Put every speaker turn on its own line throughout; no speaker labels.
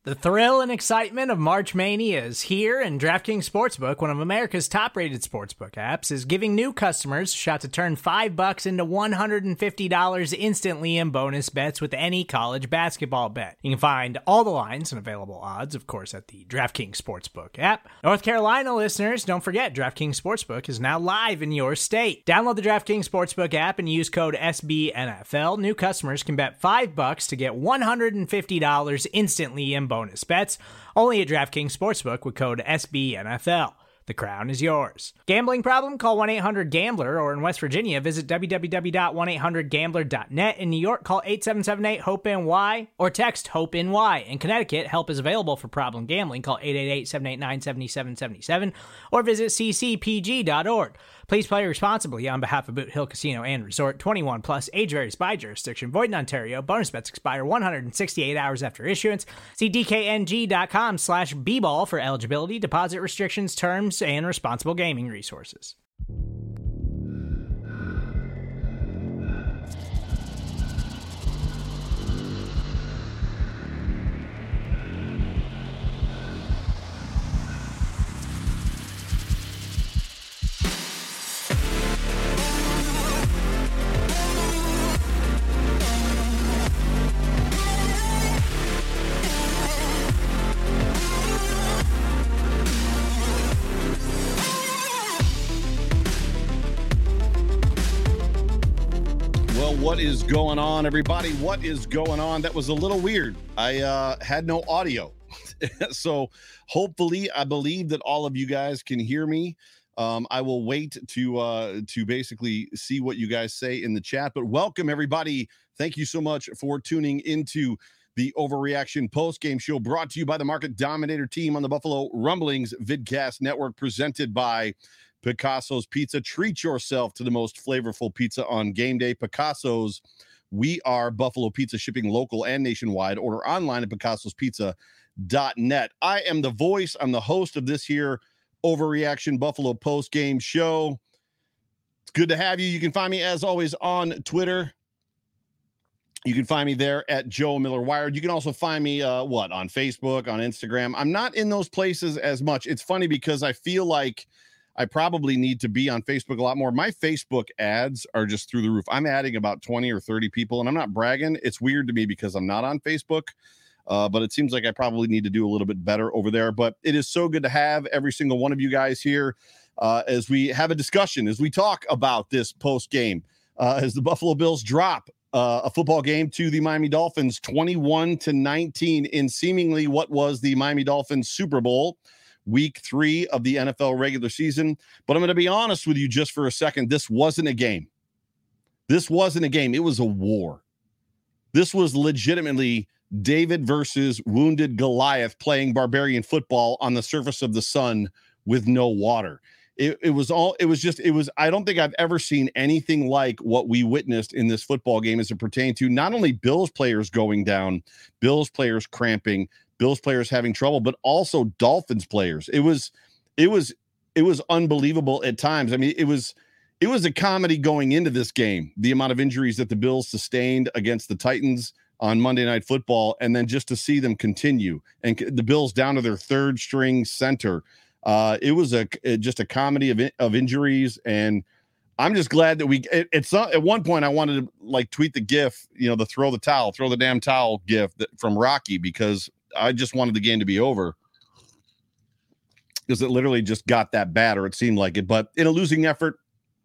The thrill and excitement of March Mania is here, and DraftKings Sportsbook, one of America's top-rated sportsbook apps, is giving new customers a shot to turn $5 into $150 instantly in bonus bets with any college basketball bet. You can find all the lines and available odds, of course, at the DraftKings Sportsbook app. North Carolina listeners, don't forget, DraftKings Sportsbook is now live in your state. Download the DraftKings Sportsbook app and use code SBNFL. New customers can bet $5 to get $150 instantly in bonus bets, only at DraftKings Sportsbook with code SBNFL. The crown is yours. Gambling problem? Call 1-800-GAMBLER, or in West Virginia, visit www.1800gambler.net. In New York, call 877-8-HOPE-NY or text HOPE-NY. In Connecticut, help is available for problem gambling. Call 888-789-7777 or visit ccpg.org. Please play responsibly on behalf of Boot Hill Casino and Resort. 21 plus, age varies by jurisdiction. Void in Ontario. Bonus bets expire 168 hours after issuance. See dkng.com/bball for eligibility, deposit restrictions, terms, and responsible gaming resources.
What is going on, everybody? What is going on? That was a little weird. I had no audio. So hopefully, I believe that all of you guys can hear me. I will wait to basically see what you guys say in the chat. But welcome, everybody. Thank you so much for tuning into the Overreaction Post-Game Show, brought to you by the Market Dominator team on the Buffalo Rumblings Vidcast Network, presented by Picasso's Pizza. Treat yourself to the most flavorful pizza on game day. Picasso's. We are Buffalo Pizza, shipping local and nationwide. Order online at picassospizza.net. I am the voice. I'm the host of this here Overreaction Buffalo Post-Game Show. It's good to have you. You can find me, as always, on Twitter. You can find me there at Joe Miller Wired. You can also find me, on Facebook, on Instagram. I'm not in those places as much. It's funny because I feel like I probably need to be on Facebook a lot more. My Facebook ads are just through the roof. I'm adding about 20 or 30 people, and I'm not bragging. It's weird to me because I'm not on Facebook, but it seems like I probably need to do a little bit better over there. But it is so good to have every single one of you guys here as we have a discussion, as we talk about this post-game, as the Buffalo Bills drop a football game to the Miami Dolphins 21-19 in seemingly what was the Miami Dolphins Super Bowl. Week 3 of the NFL regular season. But I'm going to be honest with you just for a second. This wasn't a game. This wasn't a game. It was a war. This was legitimately David versus wounded Goliath playing barbarian football on the surface of the sun with no water. I don't think I've ever seen anything like what we witnessed in this football game as it pertained to not only Bills players going down, Bills players cramping, Bills players having trouble, but also Dolphins players. It was unbelievable at times. I mean, it was a comedy going into this game, the amount of injuries that the Bills sustained against the Titans on Monday Night Football, and then just to see them continue and the Bills down to their third string center. It was just a comedy of injuries, and I'm just glad that it's not, at one point I wanted to tweet the GIF, the throw the damn towel GIF from Rocky, because I just wanted the game to be over because it literally just got that bad, or it seemed like it. But in a losing effort,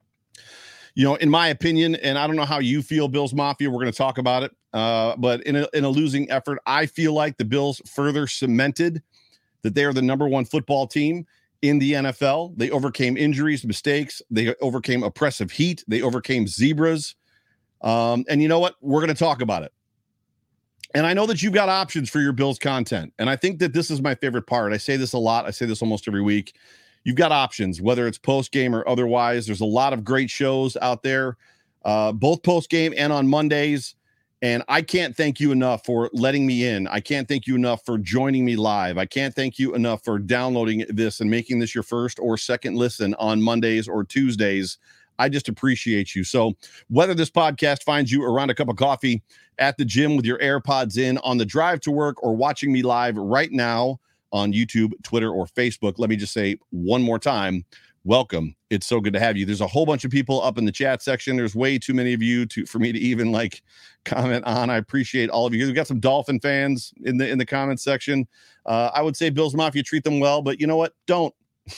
in my opinion, and I don't know how you feel, Bills Mafia, we're going to talk about it. But in a losing effort, I feel like the Bills further cemented that they are the number one football team in the NFL. They overcame injuries, mistakes. They overcame oppressive heat. They overcame zebras. And you know what? We're going to talk about it. And I know that you've got options for your Bills content. And I think that this is my favorite part. I say this a lot. I say this almost every week. You've got options, whether it's post-game or otherwise. There's a lot of great shows out there, both post-game and on Mondays. And I can't thank you enough for letting me in. I can't thank you enough for joining me live. I can't thank you enough for downloading this and making this your first or second listen on Mondays or Tuesdays. I just appreciate you. So whether this podcast finds you around a cup of coffee, at the gym with your AirPods in, on the drive to work, or watching me live right now on YouTube, Twitter, or Facebook, let me just say one more time, welcome. It's so good to have you. There's a whole bunch of people up in the chat section. There's way too many of you for me to even like comment on. I appreciate all of you. We've got some Dolphin fans in the comments section. I would say Bills Mafia, treat them well, but you know what? Don't.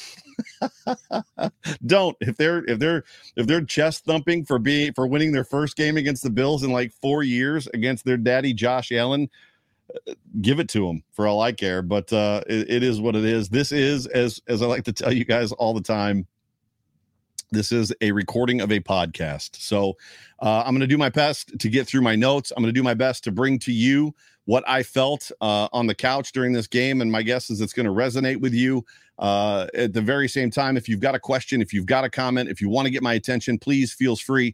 Don't. If they're chest thumping for winning their first game against the Bills in like 4 years against their daddy Josh Allen, give it to them for all I care. But it is what it is. This is, as I like to tell you guys all the time, this is a recording of a podcast. So I'm going to do my best to get through my notes. I'm going to do my best to bring to you what I felt on the couch during this game. And my guess is it's going to resonate with you. At the very same time, if you've got a question, if you've got a comment, if you want to get my attention, please feel free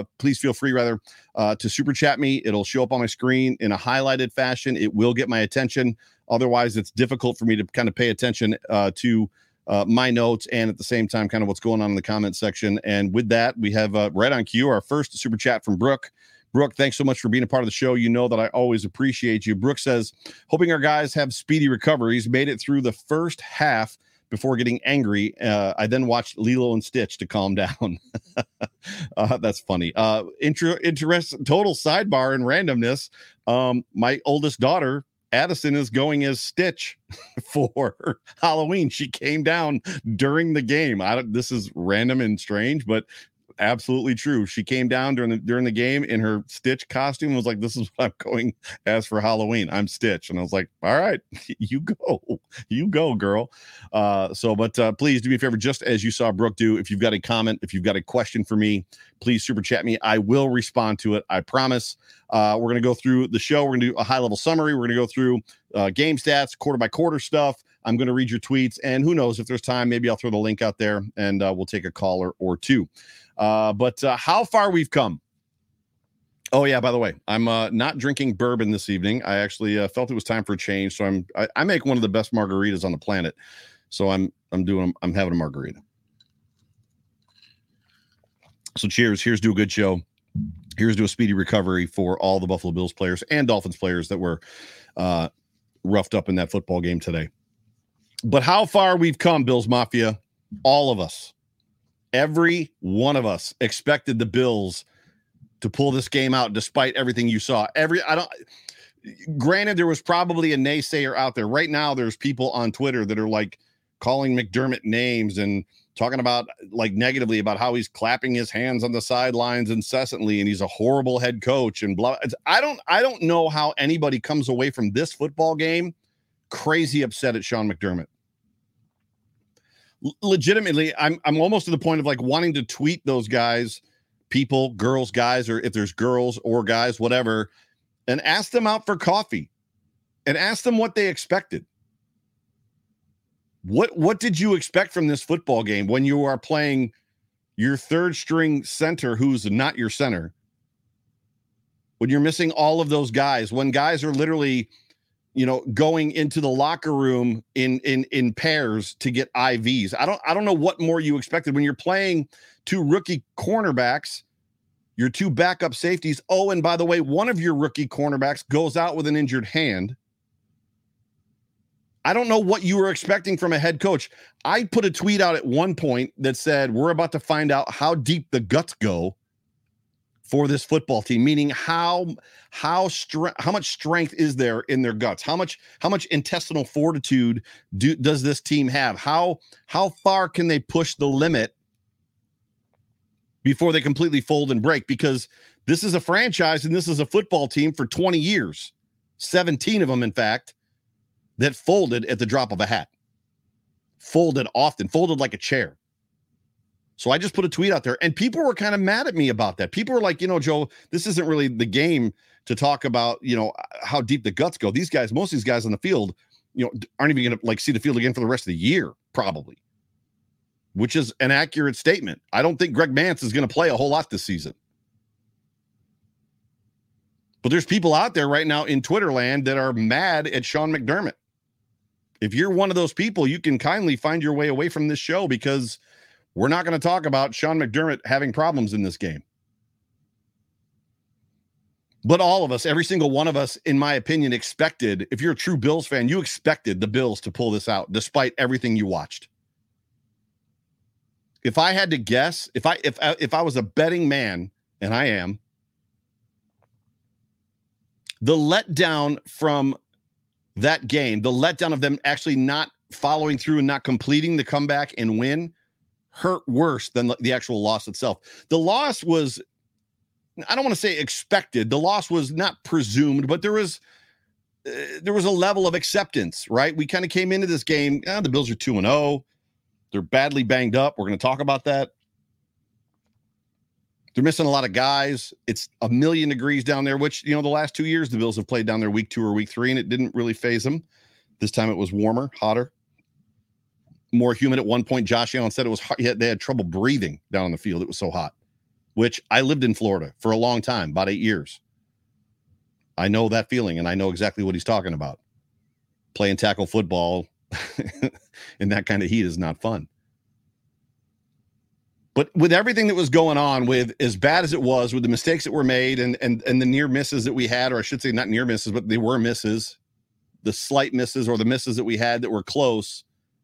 to super chat me. It'll show up on my screen in a highlighted fashion. It will get my attention. Otherwise, it's difficult for me to kind of pay attention to my notes and at the same time kind of what's going on in the comment section. And with that, we have right on cue our first super chat from Brooke. Brooke, thanks so much for being a part of the show. You know that I always appreciate you. Brooke says, hoping our guys have speedy recoveries. Made it through the first half before getting angry. I then watched Lilo and Stitch to calm down. That's funny. Interest, total sidebar and randomness. My oldest daughter, Addison, is going as Stitch for Halloween. She came down during the game. This is random and strange, but absolutely true. She came down during the game in her Stitch costume and was like, this is what I'm going as for Halloween. I'm Stitch. And I was like, all right, you go, girl. But please do me a favor, just as you saw Brooke do. If you've got a comment, if you've got a question for me, please super chat me. I will respond to it. I promise. We're going to go through the show. We're going to do a high level summary. We're going to go through game stats, quarter by quarter stuff. I'm going to read your tweets, and who knows, if there's time, maybe I'll throw the link out there and we'll take a caller or two. But how far we've come. Oh yeah, by the way, I'm not drinking bourbon this evening. I actually felt it was time for a change. So I make one of the best margaritas on the planet. So I'm having a margarita. So cheers. Here's to a good show. Here's to a speedy recovery for all the Buffalo Bills players and Dolphins players that were roughed up in that football game today. But how far we've come, Bills Mafia, all of us. Every one of us expected the Bills to pull this game out despite everything you saw. Granted, there was probably a naysayer out there. Right now, there's people on Twitter that are like calling McDermott names and talking about like negatively about how he's clapping his hands on the sidelines incessantly and he's a horrible head coach and blah. I don't know how anybody comes away from this football game crazy upset at Sean McDermott. Legitimately, I'm almost to the point of like wanting to tweet those guys, people, girls, guys, or if there's girls or guys, whatever, and ask them out for coffee and ask them what they expected. What did you expect from this football game when you are playing your third string center who's not your center? When you're missing all of those guys, when guys are literally going into the locker room in pairs to get IVs. I don't know what more you expected when you're playing two rookie cornerbacks, your two backup safeties. Oh, and by the way, one of your rookie cornerbacks goes out with an injured hand. I don't know what you were expecting from a head coach. I put a tweet out at one point that said, we're about to find out how deep the guts go for this football team, meaning how much strength is there in their guts? How much intestinal fortitude does this team have? How far can they push the limit before they completely fold and break? Because this is a franchise and this is a football team for 20 years, 17 of them, in fact, that folded at the drop of a hat. Folded often, folded like a chair. So I just put a tweet out there and people were kind of mad at me about that. People were like, Joe, this isn't really the game to talk about, how deep the guts go. These guys, most of these guys on the field, aren't even going to like see the field again for the rest of the year, probably, which is an accurate statement. I don't think Greg Mance is going to play a whole lot this season. But there's people out there right now in Twitter land that are mad at Sean McDermott. If you're one of those people, you can kindly find your way away from this show because We're not going to talk about Sean McDermott having problems in this game. But all of us, every single one of us, in my opinion, expected, if you're a true Bills fan, you expected the Bills to pull this out despite everything you watched. If I had to guess, if I was a betting man, and I am, the letdown from that game, the letdown of them actually not following through and not completing the comeback and win hurt worse than the actual loss itself. The loss was, I don't want to say expected. The loss was not presumed, but there was a level of acceptance, right? We kind of came into this game, the Bills are 2-0. They're badly banged up. We're going to talk about that. They're missing a lot of guys. It's 1,000,000 degrees down there, which, the last 2 years, the Bills have played down there week 2 or week 3, and it didn't really phase them. This time it was warmer, hotter, more humid. At one point, Josh Allen said it was hot. They had trouble breathing down on the field. It was so hot, which I lived in Florida for a long time, about 8 years. I know that feeling, and I know exactly what he's talking about. Playing tackle football in that kind of heat is not fun. But with everything that was going on, with as bad as it was, with the mistakes that were made and the near misses that we had, or I should say not near misses, but they were misses, the slight misses or the misses that we had that were close,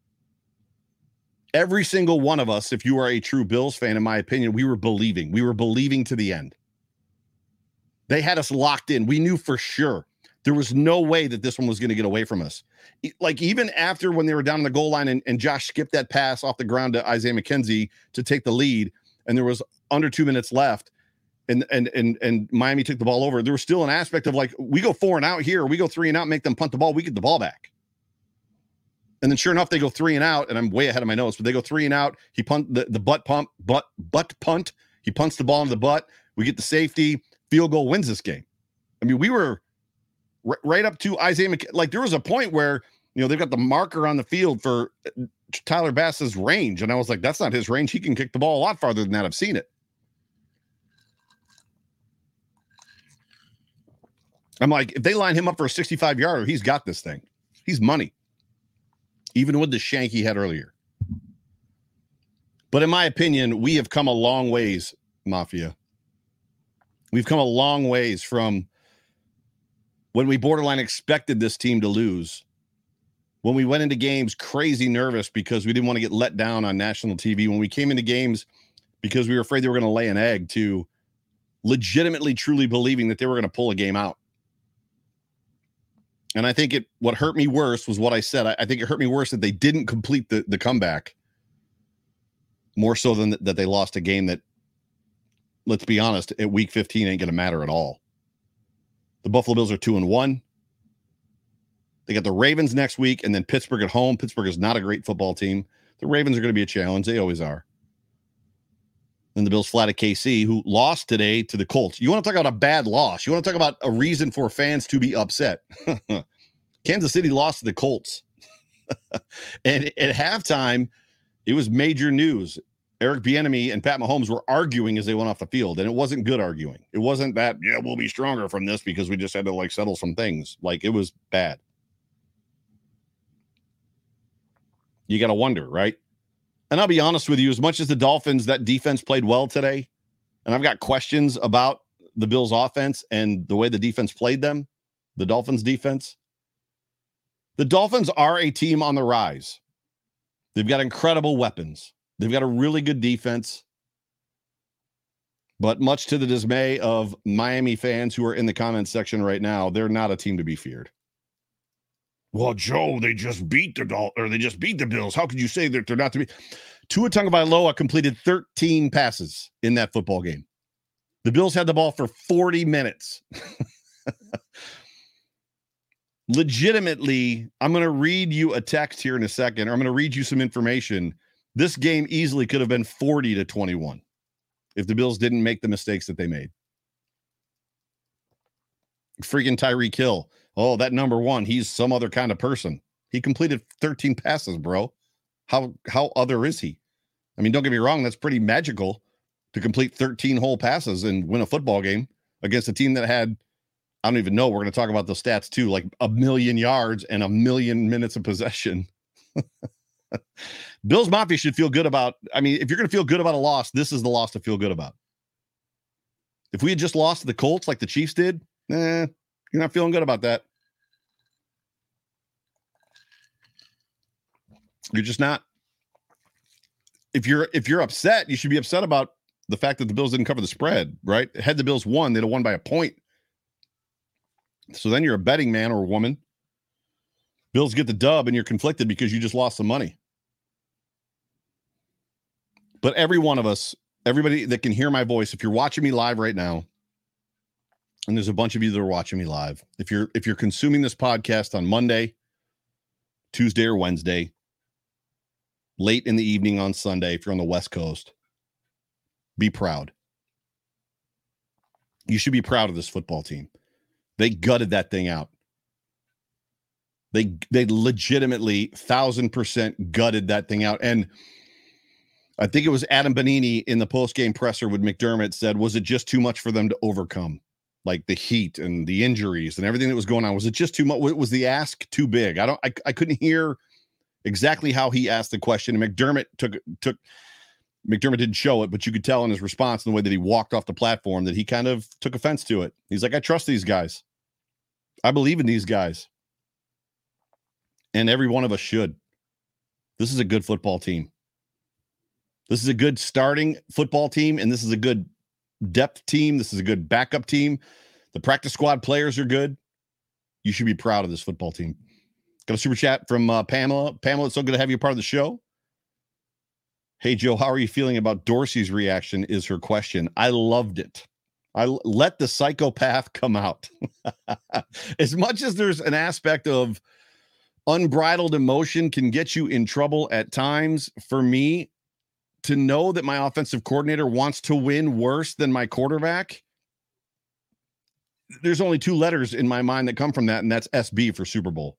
every single one of us, if you are a true Bills fan, in my opinion, we were believing. We were believing to the end. They had us locked in. We knew for sure there was no way that this one was going to get away from us. Like, even after when they were down on the goal line and Josh skipped that pass off the ground to Isaiah McKenzie to take the lead, and there was under 2 minutes left, and Miami took the ball over, there was still an aspect of like, we go 4 and out here, we go 3 and out, make them punt the ball, we get the ball back. And then sure enough, they go 3 and out, and I'm way ahead of my notes, but they go 3 and out. He punt the butt punt. He punts the ball into the butt. We get the safety. Field goal wins this game. I mean, we were right up to Isaiah McKenzie. Like, there was a point where, they've got the marker on the field for Tyler Bass's range. And I was like, that's not his range. He can kick the ball a lot farther than that. I've seen it. I'm like, if they line him up for a 65-yarder, he's got this thing. He's money. Even with the shank he had earlier. But in my opinion, we have come a long ways, Mafia. We've come a long ways from when we borderline expected this team to lose, when we went into games crazy nervous because we didn't want to get let down on national TV, when we came into games because we were afraid they were going to lay an egg, to legitimately, truly believing that they were going to pull a game out. And I think what hurt me worse was what I said. I think it hurt me worse that they didn't complete the comeback, more so than that they lost a game that, let's be honest, at week 15 ain't going to matter at all. The Buffalo Bills are 2-1. They got the Ravens next week and then Pittsburgh at home. Pittsburgh is not a great football team. The Ravens are going to be a challenge. They always are. Then the Bills flat at KC, who lost today to the Colts. You want to talk about a bad loss. You want to talk about a reason for fans to be upset. Kansas City lost to the Colts. And at halftime, it was major news. Eric Bieniemy and Pat Mahomes were arguing as they went off the field, and it wasn't good arguing. It wasn't that, we'll be stronger from this because we just had to settle some things. It was bad. You got to wonder, right? And I'll be honest with you, as much as the Dolphins, that defense played well today, and I've got questions about the Bills offense and the way the defense played them, the Dolphins defense. The Dolphins are a team on the rise. They've got incredible weapons. They've got a really good defense, but much to the dismay of Miami fans who are in the comments section right now, they're not a team to be feared. Well, Joe, they just beat the Bills. How could you say that they're not to be? Tua Tagovailoa completed 13 passes in that football game. The Bills had the ball for 40 minutes. Legitimately, I'm going to read you a text here in a second, or I'm going to read you some information. This game easily could have been 40-21 if the Bills didn't make the mistakes that they made. Freaking Tyreek Hill. Oh, that number one, he's some other kind of person. He completed 13 passes, bro. How other is he? I mean, don't get me wrong, that's pretty magical to complete 13 whole passes and win a football game against a team that had, I don't even know, we're going to talk about the stats too, 1 million yards and 1 million minutes of possession. Bills Mafia should feel good about, I mean, if you're going to feel good about a loss, this is the loss to feel good about. If we had just lost to the Colts like the Chiefs did, you're not feeling good about that. You're just not. If you're upset, you should be upset about the fact that the Bills didn't cover the spread, right? Had the Bills won, they'd have won by a point. So then you're a betting man or woman. Bills get the dub and you're conflicted because you just lost some money. But every one of us, everybody that can hear my voice, if you're watching me live right now, and there's a bunch of you that are watching me live, if you're consuming this podcast on Monday, Tuesday, or Wednesday, late in the evening on Sunday, if you're on the West Coast, be proud. You should be proud of this football team. They gutted that thing out. They legitimately 1,000% gutted that thing out. And I think it was Adam Bonini in the post-game presser with McDermott said, was it just too much for them to overcome? Like the heat and the injuries and everything that was going on. Was it just too much? Was the ask too big? I couldn't hear exactly how he asked the question. And McDermott McDermott didn't show it, but you could tell in his response and the way that he walked off the platform that he kind of took offense to it. He's like, I trust these guys. I believe in these guys. And every one of us should. This is a good football team. This is a good starting football team, and this is a good depth team. This is a good backup team. The practice squad players are good. You should be proud of this football team. Got a super chat from Pamela. Pamela, it's so good to have you a part of the show. Hey, Joe, how are you feeling about Dorsey's reaction is her question. I loved it. I let the psychopath come out. As much as there's an aspect of unbridled emotion can get you in trouble at times, for me, to know that my offensive coordinator wants to win worse than my quarterback, there's only two letters in my mind that come from that, and that's SB for Super Bowl.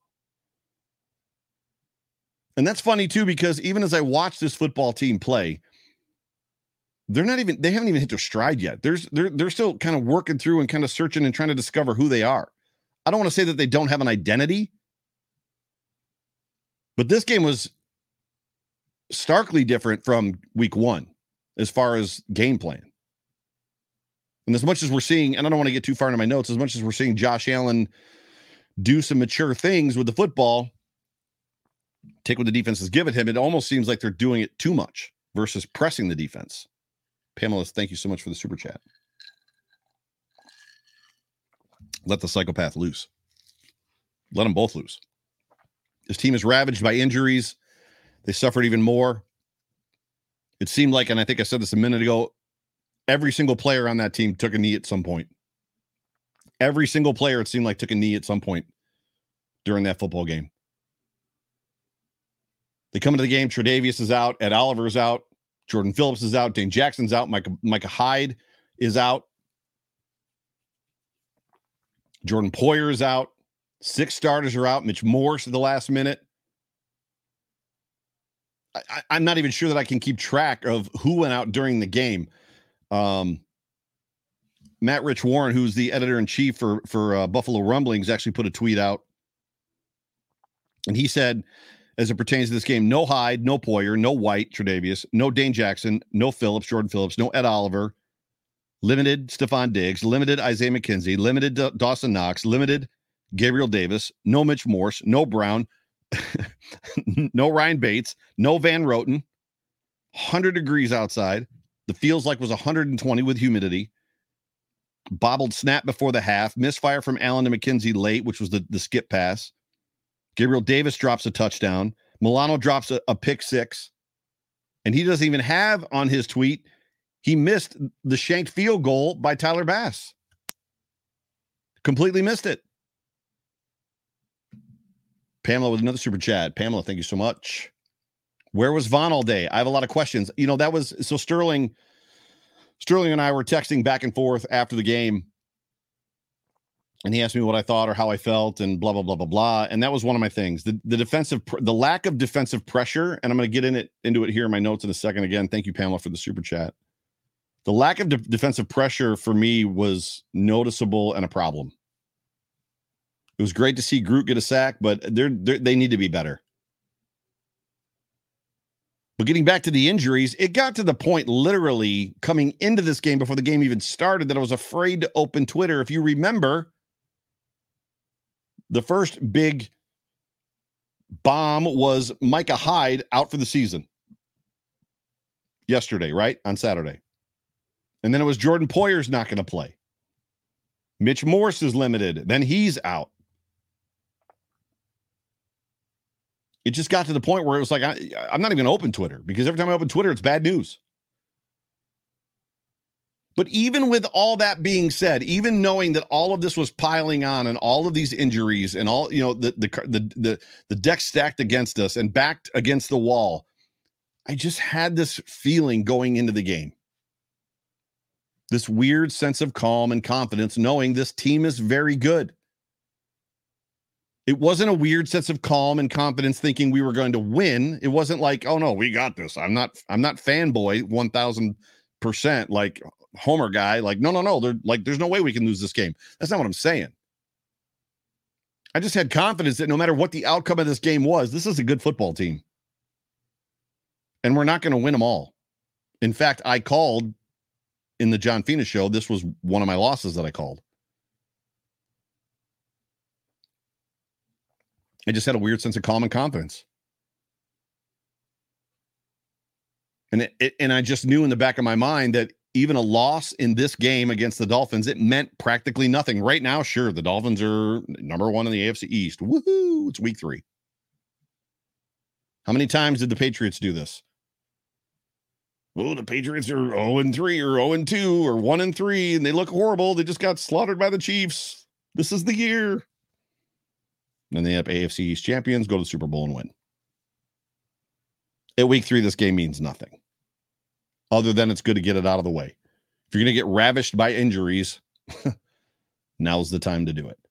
And that's funny too, because even as I watch this football team play, they haven't even hit their stride yet. They're still kind of working through and kind of searching and trying to discover who they are. I don't want to say that they don't have an identity, but this game was starkly different from week one as far as game plan. And as much as we're seeing, and I don't want to get too far into my notes, as much as we're seeing Josh Allen do some mature things with the football, take what the defense has given him, it almost seems like they're doing it too much versus pressing the defense. Pamela, thank you so much for the super chat. Let the psychopath loose. Let them both loose. This team is ravaged by injuries. They suffered even more. It seemed like, and I think I said this a minute ago, every single player on that team took a knee at some point. Every single player, it seemed like, took a knee at some point during that football game. They come into the game, Tre'Davious is out, Ed Oliver is out, Jordan Phillips is out, Dane Jackson's out, Micah Hyde is out, Jordan Poyer is out, 6 starters are out, Mitch Morse at the last minute. I'm not even sure that I can keep track of who went out during the game. Matt Rich Warren, who's the editor-in-chief for Buffalo Rumblings, actually put a tweet out. And he said, as it pertains to this game, no Hyde, no Poyer, no White, Tre'Davious, no Dane Jackson, no Phillips, Jordan Phillips, no Ed Oliver, limited Stephon Diggs, limited Isaiah McKenzie, limited Dawson Knox, limited Gabriel Davis, no Mitch Morse, no Brown, no Ryan Bates, no Van Roten, 100 degrees outside. The feels like was 120 with humidity. Bobbled snap before the half. Misfire from Allen to McKenzie late, which was the skip pass. Gabriel Davis drops a touchdown. Milano drops a pick six. And he doesn't even have on his tweet, he missed the shanked field goal by Tyler Bass. Completely missed it. Pamela with another super chat. Pamela, thank you so much. Where was Vaughn all day? I have a lot of questions. You know, that was so Sterling and I were texting back and forth after the game. And he asked me what I thought or how I felt and blah, blah, blah, blah, blah. And that was one of my things. The lack of defensive pressure, and I'm going to get into it here in my notes in a second. Again, thank you, Pamela, for the super chat. The lack of defensive pressure for me was noticeable and a problem. It was great to see Groot get a sack, but they need to be better. But getting back to the injuries, it got to the point literally coming into this game before the game even started that I was afraid to open Twitter. If you remember, the first big bomb was Micah Hyde out for the season yesterday, right? On Saturday. And then it was Jordan Poyer's not going to play. Mitch Morse is limited. Then he's out. It just got to the point where it was like, I'm not even going to open Twitter because every time I open Twitter, it's bad news. But even with all that being said, even knowing that all of this was piling on and all of these injuries and all, the deck stacked against us and backed against the wall, I just had this feeling going into the game. This weird sense of calm and confidence, knowing this team is very good. It wasn't a weird sense of calm and confidence thinking we were going to win. It wasn't like, oh no, we got this. I'm not fanboy 1000% like Homer guy. Like, no. There's no way we can lose this game. That's not what I'm saying. I just had confidence that no matter what the outcome of this game was, this is a good football team. And we're not going to win them all. In fact, I called in the John Fina show. This was one of my losses that I called. I just had a weird sense of calm and confidence. And I just knew in the back of my mind that even a loss in this game against the Dolphins, it meant practically nothing. Right now, sure, the Dolphins are number one in the AFC East. Woohoo! It's week 3. How many times did the Patriots do this? Well, the Patriots are 0-3 or 0-2 or 1-3, and they look horrible. They just got slaughtered by the Chiefs. This is the year. And they have AFC East champions, go to the Super Bowl and win. At week 3, this game means nothing. Other than it's good to get it out of the way. If you're going to get ravished by injuries, now's the time to do it.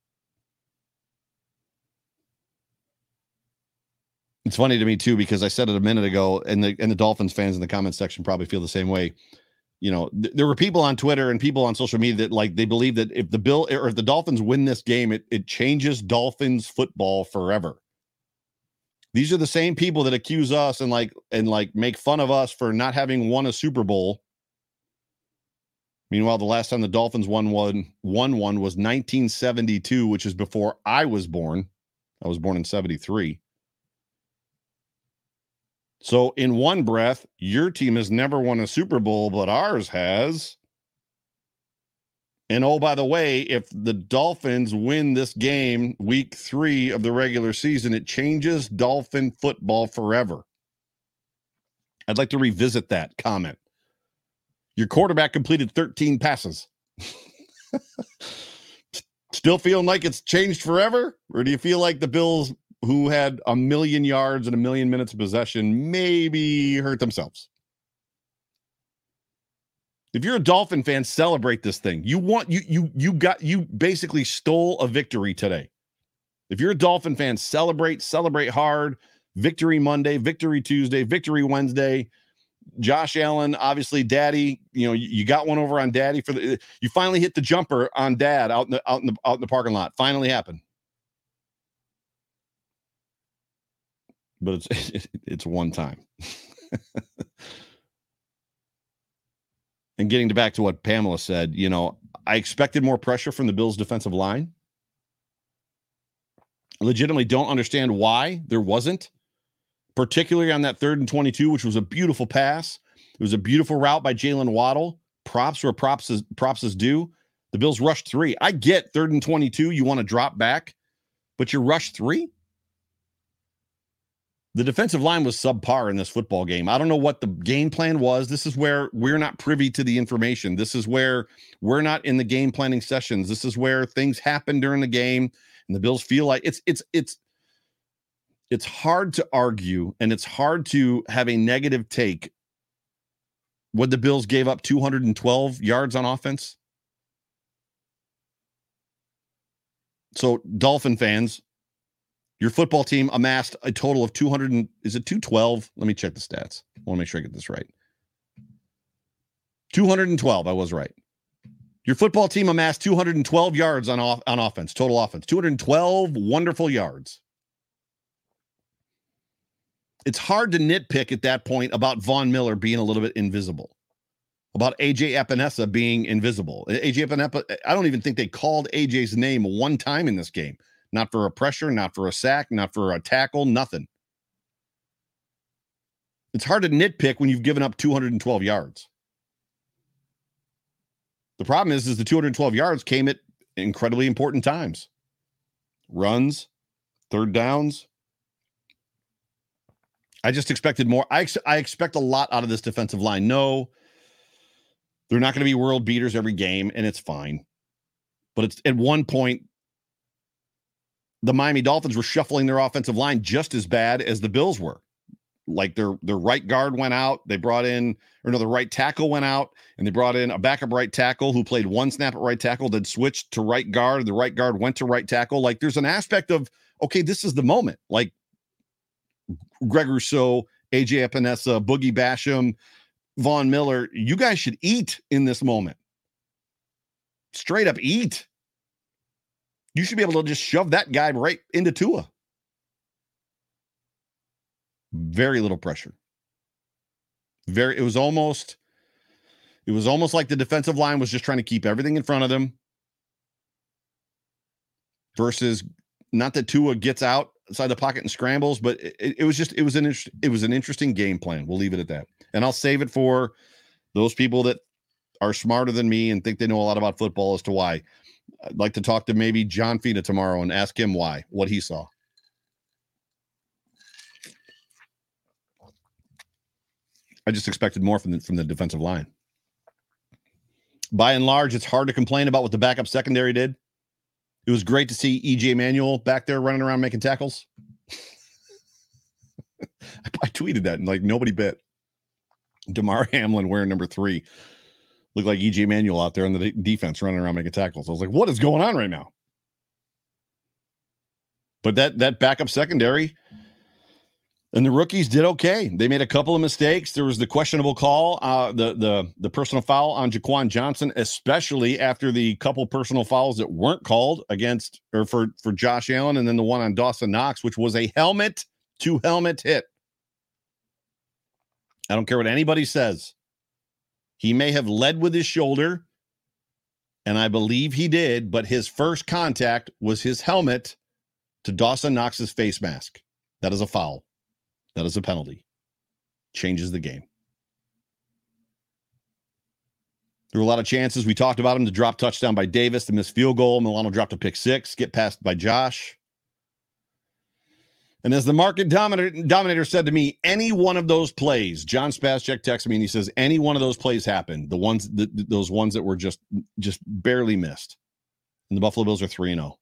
It's funny to me, too, because I said it a minute ago, and the Dolphins fans in the comment section probably feel the same way. You know, there were people on Twitter and people on social media that like they believe that if the Dolphins win this game, it changes Dolphins football forever. These are the same people that accuse us and make fun of us for not having won a Super Bowl. Meanwhile, the last time the Dolphins won one was 1972, which is before I was born. I was born in 73. So in one breath, your team has never won a Super Bowl, but ours has. And oh, by the way, if the Dolphins win this game, week 3 of the regular season, it changes Dolphin football forever. I'd like to revisit that comment. Your quarterback completed 13 passes. Still feeling like it's changed forever? Or do you feel like the Bills, who had 1 million yards and 1 million minutes of possession, maybe hurt themselves? If you're a Dolphin fan, celebrate this thing. You basically stole a victory today. If you're a Dolphin fan, celebrate hard. Victory Monday, victory Tuesday, victory Wednesday. Josh Allen, obviously, Daddy. You know, you got one over on Daddy you finally hit the jumper on Dad out in the parking lot. Finally happened. But it's one time. And getting back to what Pamela said, you know, I expected more pressure from the Bills' defensive line. I legitimately don't understand why there wasn't, particularly on that 3rd and 22, which was a beautiful pass. It was a beautiful route by Jalen Waddle. Props where props is due. The Bills rushed 3. I get 3rd and 22. You want to drop back, but you rush 3? The defensive line was subpar in this football game. I don't know what the game plan was. This is where we're not privy to the information. This is where we're not in the game planning sessions. This is where things happen during the game, and the Bills feel like it's hard to argue, and it's hard to have a negative take when the Bills gave up 212 yards on offense. So, Dolphin fans, your football team amassed a total of 212? Let me check the stats. I want to make sure I get this right. 212. I was right. Your football team amassed 212 yards on offense, total offense. 212 wonderful yards. it's hard to nitpick at that point about Von Miller being a little bit invisible, about AJ Epinesa being invisible. AJ Epinesa, I don't even think they called AJ's name one time in this game. Not for a pressure, not for a sack, not for a tackle, nothing. It's hard to nitpick when you've given up 212 yards. The problem is the 212 yards came at incredibly important times. Runs, third downs. I just expected more. I expect a lot out of this defensive line. No, they're not going to be world beaters every game, and it's fine. But it's at one point, the Miami Dolphins were shuffling their offensive line just as bad as the Bills were. Like their right guard went out. They brought in, the right tackle went out, and they brought in a backup right tackle who played one snap at right tackle, then switched to right guard. The right guard went to right tackle. Like there's an aspect of, okay, this is the moment. Like Greg Rousseau, AJ Epinesa, Boogie Basham, Von Miller, you guys should eat in this moment. Straight up eat. You should be able to just shove that guy right into Tua. Very little pressure. It was almost like the defensive line was just trying to keep everything in front of them. Versus, not that Tua gets outside the pocket and scrambles, but it was an interesting game plan. We'll leave it at that. And I'll save it for those people that are smarter than me and think they know a lot about football as to why. I'd like to talk to maybe John Fina tomorrow and ask him what he saw. I just expected more from the defensive line. By and large, it's hard to complain about what the backup secondary did. It was great to see EJ Manuel back there running around making tackles. I tweeted that and nobody bit. DeMar Hamlin wearing number 3 looked like EJ Manuel out there on the defense running around making tackles. I was like, what is going on right now? But that backup secondary and the rookies did okay. They made a couple of mistakes. There was the questionable call, the personal foul on Jaquan Johnson, especially after the couple personal fouls that weren't called for Josh Allen, and then the one on Dawson Knox, which was a helmet to helmet hit. I don't care what anybody says. He may have led with his shoulder, and I believe he did, but his first contact was his helmet to Dawson Knox's face mask. That is a foul. That is a penalty. Changes the game. There were a lot of chances. We talked about him. The drop touchdown by Davis, the missed field goal. Milano dropped a pick 6. Get passed by Josh. And as the market dominator said to me, any one of those plays, John Spascheck texted me and he says, any one of those plays happened. Those ones that were just barely missed. And the Buffalo Bills are 3-0.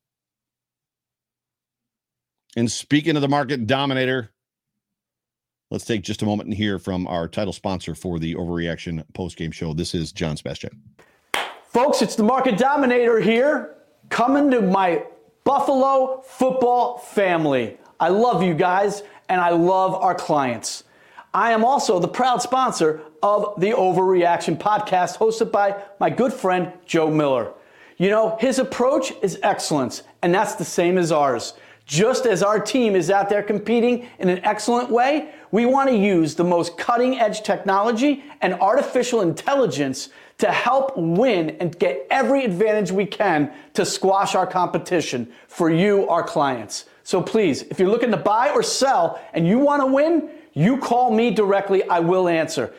And speaking of the market dominator, let's take just a moment and hear from our title sponsor for the Overreaction postgame show. This is John Spascheck.
Folks, it's the Market Dominator here, coming to my Buffalo football family. I love you guys, and I love our clients. I am also the proud sponsor of the Overreaction podcast, hosted by my good friend, Joe Miller. You know, his approach is excellence, and that's the same as ours. Just as our team is out there competing in an excellent way, we want to use the most cutting-edge technology and artificial intelligence to help win and get every advantage we can to squash our competition for you, our clients. So please, if you're looking to buy or sell and you want to win, you call me directly. I will answer.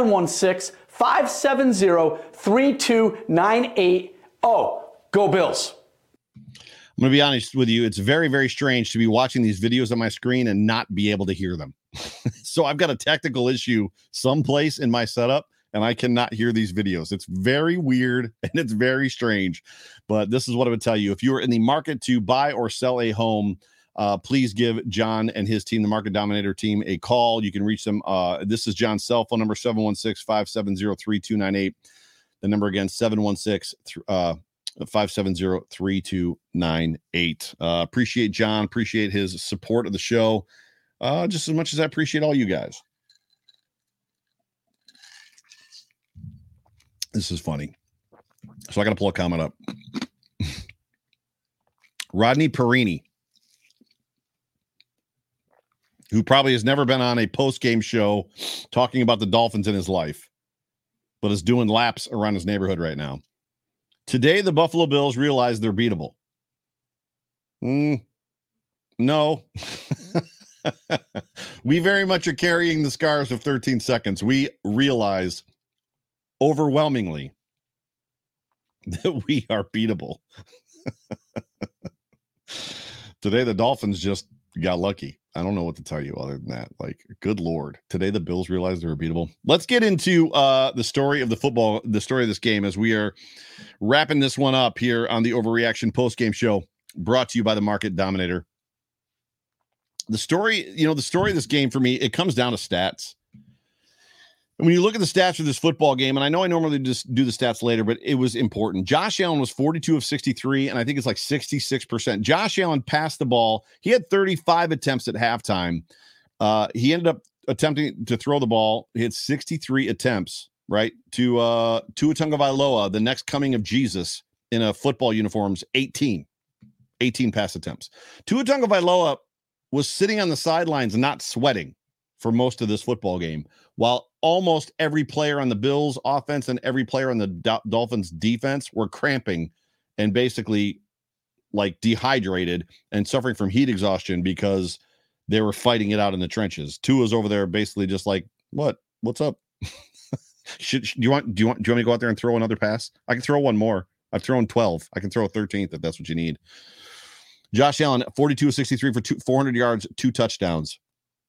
716-570-3298. Oh, go Bills.
I'm going to be honest with you. It's very, very strange to be watching these videos on my screen and not be able to hear them. So I've got a technical issue someplace in my setup, and I cannot hear these videos. It's very weird, and it's very strange. But this is what I would tell you. If you are in the market to buy or sell a home, please give John and his team, the Market Dominator team, a call. You can reach them. This is John's cell phone number, 716-570-3298. The number again, 716-570-3298. Appreciate John. Appreciate his support of the show just as much as I appreciate all you guys. This is funny. So I got to pull a comment up. Rodney Perini who probably has never been on a post-game show talking about the Dolphins in his life, but is doing laps around his neighborhood right now. Today, the Buffalo Bills realize they're beatable. No. We very much are carrying the scars of 13 seconds. We realize overwhelmingly that we are beatable. Today, the Dolphins just got lucky. I don't know what to tell you other than that. Like, good Lord. Today, the Bills realized they were beatable. Let's get into the story of the story of this game as we are wrapping this one up here on the Overreaction post-game show brought to you by the Market Dominator. The story of this game for me, it comes down to stats. And when you look at the stats for this football game, and I know I normally just do the stats later, but it was important. Josh Allen was 42 of 63, and I think it's like 66%. Josh Allen passed the ball. He had 35 attempts at halftime. He ended up attempting to throw the ball. He had 63 attempts, right? To Tua Tagovailoa, the next coming of Jesus in a football uniform's 18 pass attempts. Tua Tagovailoa was sitting on the sidelines not sweating for most of this football game, while almost every player on the Bills offense and every player on the Dolphins defense were cramping and basically like dehydrated and suffering from heat exhaustion because they were fighting it out in the trenches. Tua's over there basically just like, what's up? Do you want me to go out there and throw another pass? I can throw one more. I've thrown 12. I can throw a 13th if that's what you need. Josh Allen, 42 of 63 for 400 yards, 2 touchdowns.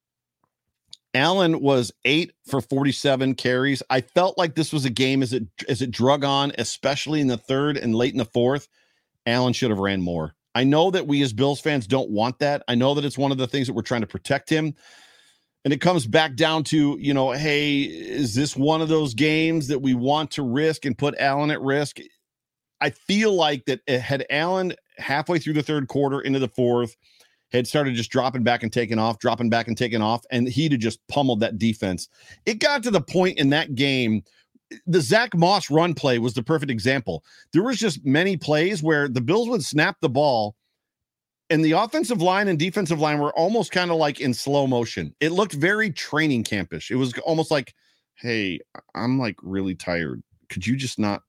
Allen was 8 for 47 carries. I felt like this was a game as it drug on, especially in the third and late in the fourth. Allen should have ran more. I know that we as Bills fans don't want that. I know that it's one of the things that we're trying to protect him. And it comes back down to, hey, is this one of those games that we want to risk and put Allen at risk? I feel like that had Allen halfway through the third quarter into the fourth had started just dropping back and taking off, and he'd have just pummeled that defense. It got to the point in that game, the Zach Moss run play was the perfect example. There was just many plays where the Bills would snap the ball, and the offensive line and defensive line were almost kind of like in slow motion. It looked very training campish. It was almost like, hey, I'm like really tired. Could you just not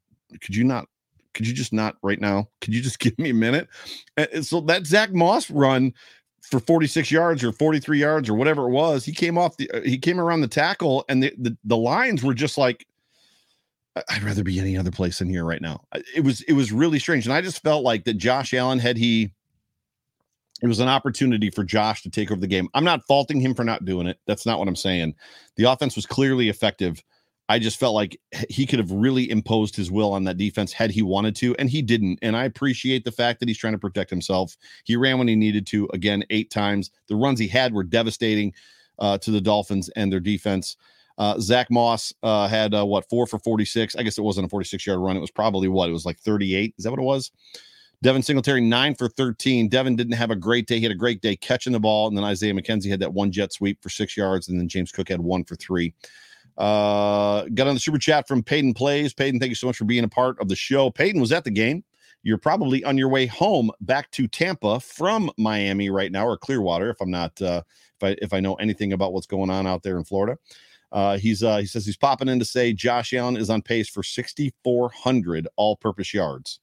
right now? Could you just give me a minute? And so that Zach Moss run for 46 yards or 43 yards or whatever it was, he came around the tackle, and the lines were just like, I'd rather be any other place in here right now. It was really strange. And I just felt like that Josh Allen it was an opportunity for Josh to take over the game. I'm not faulting him for not doing it. That's not what I'm saying. The offense was clearly effective. I just felt like he could have really imposed his will on that defense had he wanted to, and he didn't. And I appreciate the fact that he's trying to protect himself. He ran when he needed to, again, 8 times. The runs he had were devastating to the Dolphins and their defense. Zach Moss had 4 for 46. I guess it wasn't a 46-yard run. It was probably it was like 38. Is that what it was? Devin Singletary, 9 for 13. Devin didn't have a great day. He had a great day catching the ball. And then Isaiah McKenzie had that one jet sweep for 6 yards. And then James Cook had 1 for 3. Got on the super chat from Peyton Plays. Peyton, thank you so much for being a part of the show. Peyton was at the game. You're probably on your way home back to Tampa from Miami right now, or Clearwater, if I'm not, if I know anything about what's going on out there in Florida. He says he's popping in to say Josh Allen is on pace for 6,400 all-purpose yards.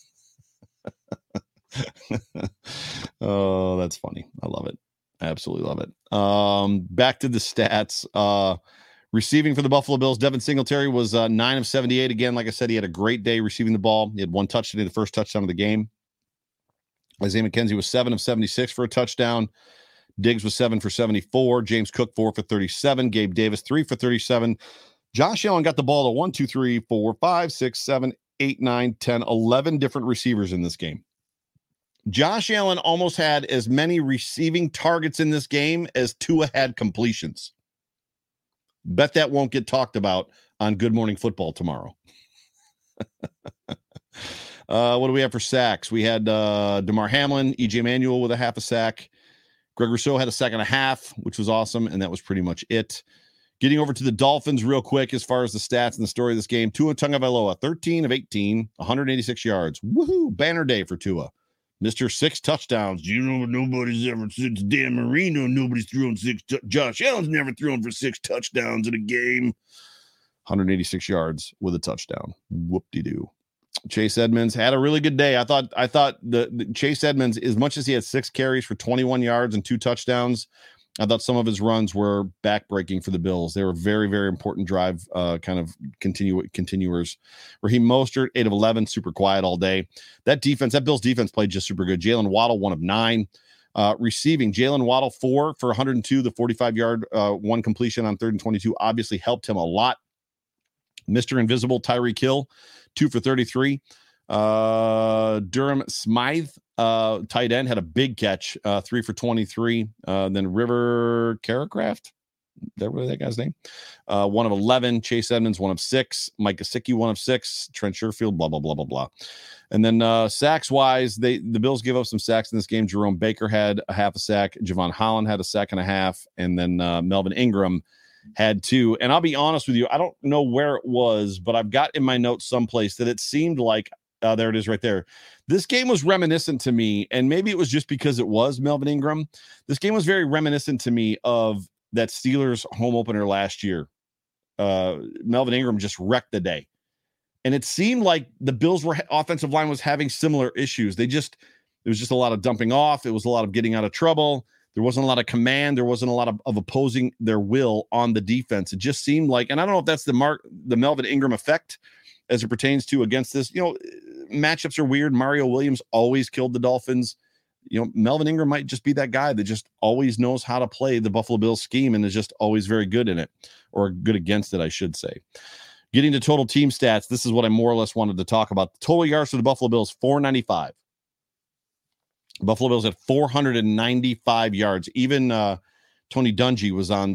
Oh, that's funny. I love it. I absolutely love it. Back to the stats. Receiving for the Buffalo Bills, Devin Singletary was 9 of 78. Again, like I said, he had a great day receiving the ball. He had 1 touchdown, the first touchdown of the game. Isaiah McKenzie was 7 of 76 for a touchdown. Diggs was 7 for 74. James Cook 4 for 37. Gabe Davis 3 for 37. Josh Allen got the ball to 1, 2, 3, 4, 5, 6, 7, 8, 9, 10, 11 different receivers in this game. Josh Allen almost had as many receiving targets in this game as Tua had completions. Bet that won't get talked about on Good Morning Football tomorrow. What do we have for sacks? We had DeMar Hamlin, E.J. Manuel with a half a sack. Greg Rousseau had a sack and a half, which was awesome, and that was pretty much it. Getting over to the Dolphins real quick as far as the stats and the story of this game. Tua Tagovailoa, 13 of 18, 186 yards. Woohoo! Banner day for Tua. Mr. 6 touchdowns. You know, nobody's ever since Dan Marino, nobody's thrown Josh Allen's never thrown for 6 touchdowns in a game. 186 yards with a touchdown. Whoop-de-doo. Chase Edmonds had a really good day. I thought the Chase Edmonds, as much as he had 6 carries for 21 yards and 2 touchdowns, I thought some of his runs were backbreaking for the Bills. They were very, very important drive kind of continuers. Raheem Mostert, 8 of 11, super quiet all day. That Bills defense played just super good. Jalen Waddle, 1 of 9. Receiving, Jalen Waddle, 4 for 102, the 45-yard one completion on 3rd and 22 obviously helped him a lot. Mr. Invisible, Tyreek Hill, 2 for 33. Durham Smythe, tight end, had a big catch, 3 for 23. Then River Caracraft, that guy's name, 1 of 11. Chase Edmonds, 1 of 6. Mike Gesicki, 1 of 6. Trent Sherfield, blah, blah, blah, blah, blah. And then sacks wise, the Bills give up some sacks in this game. Jerome Baker had a half a sack. Javon Holland had a sack and a half. And then Melvin Ingram had 2. And I'll be honest with you, I don't know where it was, but I've got in my notes someplace that it seemed like, there it is right there. This game was reminiscent to me, and maybe it was just because it was Melvin Ingram. This game was very reminiscent to me of that Steelers home opener last year. Melvin Ingram just wrecked the day. And it seemed like the Bills' offensive line was having similar issues. It was just a lot of dumping off. It was a lot of getting out of trouble. There wasn't a lot of command. There wasn't a lot of opposing their will on the defense. It just seemed like, and I don't know if that's the Melvin Ingram effect as it pertains to against this. You know, matchups are weird. Mario Williams always killed the Dolphins. You know, Melvin Ingram might just be that guy that just always knows how to play the Buffalo Bills scheme and is just always very good in it, or good against it, I should say. Getting to total team stats, this is what I more or less wanted to talk about. The total yards for the Buffalo Bills, 495. Buffalo Bills had 495 yards. Even Tony Dungy was on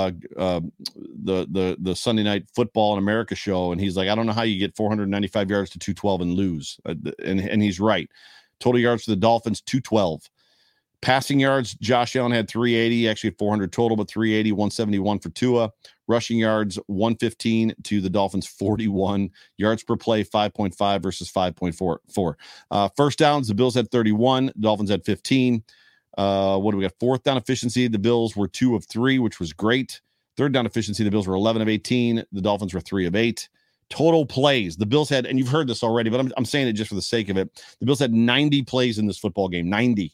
the Sunday Night Football in America show, and he's like, I don't know how you get 495 yards to 212 and lose. And he's right. Total yards for the Dolphins, 212. Passing yards, Josh Allen had 380, actually 400 total, but 380, 171 for Tua. Rushing yards, 115 to the Dolphins, 41. Yards per play, 5.5 versus 5.44. First downs, the Bills had 31. The Dolphins had 15. What do we got? Fourth down efficiency, the Bills were 2 of 3, which was great. Third down efficiency, the Bills were 11 of 18. The Dolphins were 3 of 8. Total plays, the Bills had, and you've heard this already, but I'm saying it just for the sake of it. The Bills had 90 plays in this football game. 90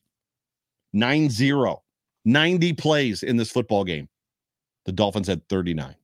plays in this football game. The Dolphins had 39.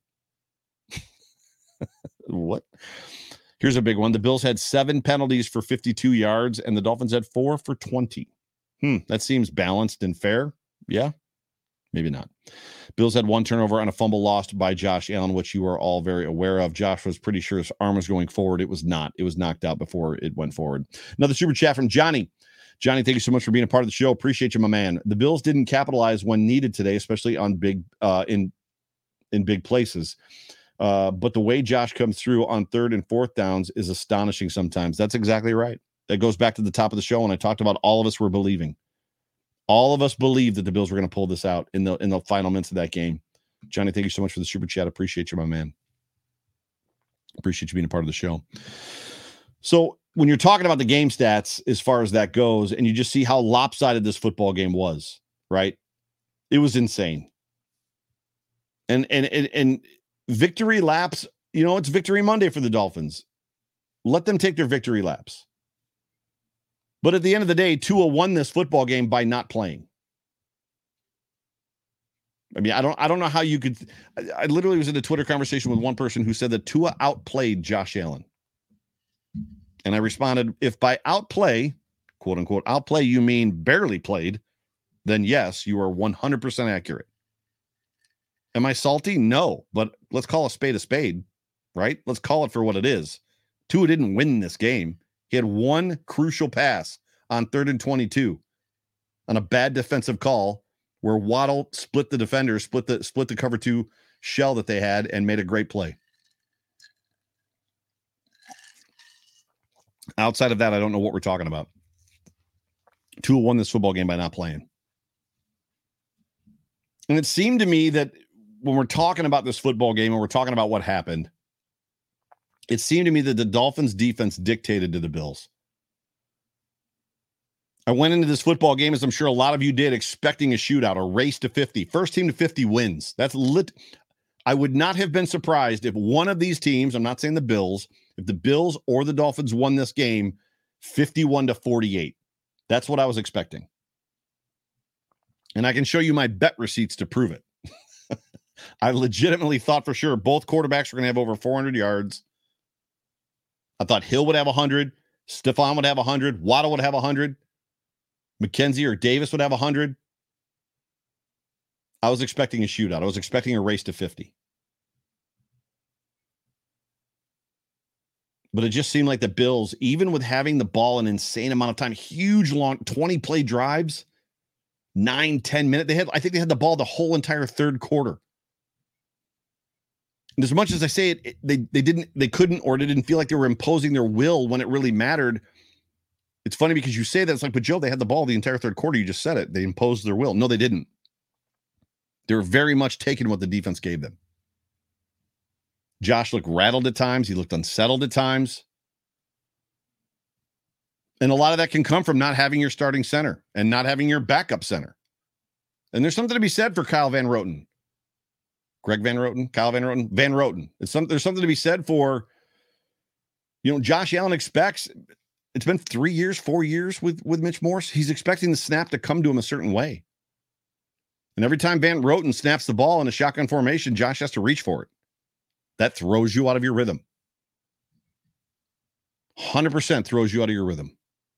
What? Here's a big one. The Bills had 7 penalties for 52 yards, and the Dolphins had 4 for 20. That seems balanced and fair. Yeah, maybe not. Bills had 1 turnover on a fumble lost by Josh Allen, which you are all very aware of. Josh was pretty sure his arm was going forward. It was not. It was knocked out before it went forward. Another super chat from Johnny. Johnny, thank you so much for being a part of the show. Appreciate you, my man. The Bills didn't capitalize when needed today, especially on big in big places. But the way Josh comes through on 3rd and 4th downs is astonishing sometimes. That's exactly right. That goes back to the top of the show when I talked about all of us were believing. All of us believed that the Bills were going to pull this out in the final minutes of that game. Johnny, thank you so much for the super chat. Appreciate you, my man. Appreciate you being a part of the show. So when you're talking about the game stats, as far as that goes, and you just see how lopsided this football game was, right? It was insane. And victory laps, you know, it's Victory Monday for the Dolphins. Let them take their victory laps. But at the end of the day, Tua won this football game by not playing. I mean, I don't know how you could. I literally was in a Twitter conversation with one person who said that Tua outplayed Josh Allen. And I responded, if by outplay, quote unquote, outplay, you mean barely played, then yes, you are 100% accurate. Am I salty? No, but let's call a spade, right? Let's call it for what it is. Tua didn't win this game. He had 1 crucial pass on 3rd and 22 on a bad defensive call where Waddle split the defenders, split the cover 2 shell that they had, and made a great play. Outside of that, I don't know what we're talking about. Tua won this football game by not playing. And it seemed to me that when we're talking about this football game and we're talking about what happened, it seemed to me that the Dolphins defense dictated to the Bills. I went into this football game, as I'm sure a lot of you did, expecting a shootout, a race to 50. First team to 50 wins. That's lit. I would not have been surprised if one of these teams, I'm not saying the Bills, if the Bills or the Dolphins won this game 51-48. That's what I was expecting. And I can show you my bet receipts to prove it. I legitimately thought for sure both quarterbacks were going to have over 400 yards. I thought Hill would have 100. Stephon would have 100. Waddle would have 100. McKenzie or Davis would have 100. I was expecting a shootout. I was expecting a race to 50. But it just seemed like the Bills, even with having the ball an insane amount of time, huge, long, 20-play drives, 9-10 minutes. I think they had the ball the whole entire third quarter. And as much as I say it, they couldn't, or they didn't feel like they were imposing their will when it really mattered. It's funny because you say that, it's like, but Joe, they had the ball the entire third quarter. You just said it. They imposed their will. No, they didn't. They were very much taking what the defense gave them. Josh looked rattled at times. He looked unsettled at times. And a lot of that can come from not having your starting center and not having your backup center. And there's something to be said for Kyle Van Roten. Greg Van Roten, Kyle Van Roten, Van Roten. There's something to be said for, Josh Allen expects, it's been 3 years, 4 years with Mitch Morse. He's expecting the snap to come to him a certain way. And every time Van Roten snaps the ball in a shotgun formation, Josh has to reach for it. That throws you out of your rhythm. 100% throws you out of your rhythm.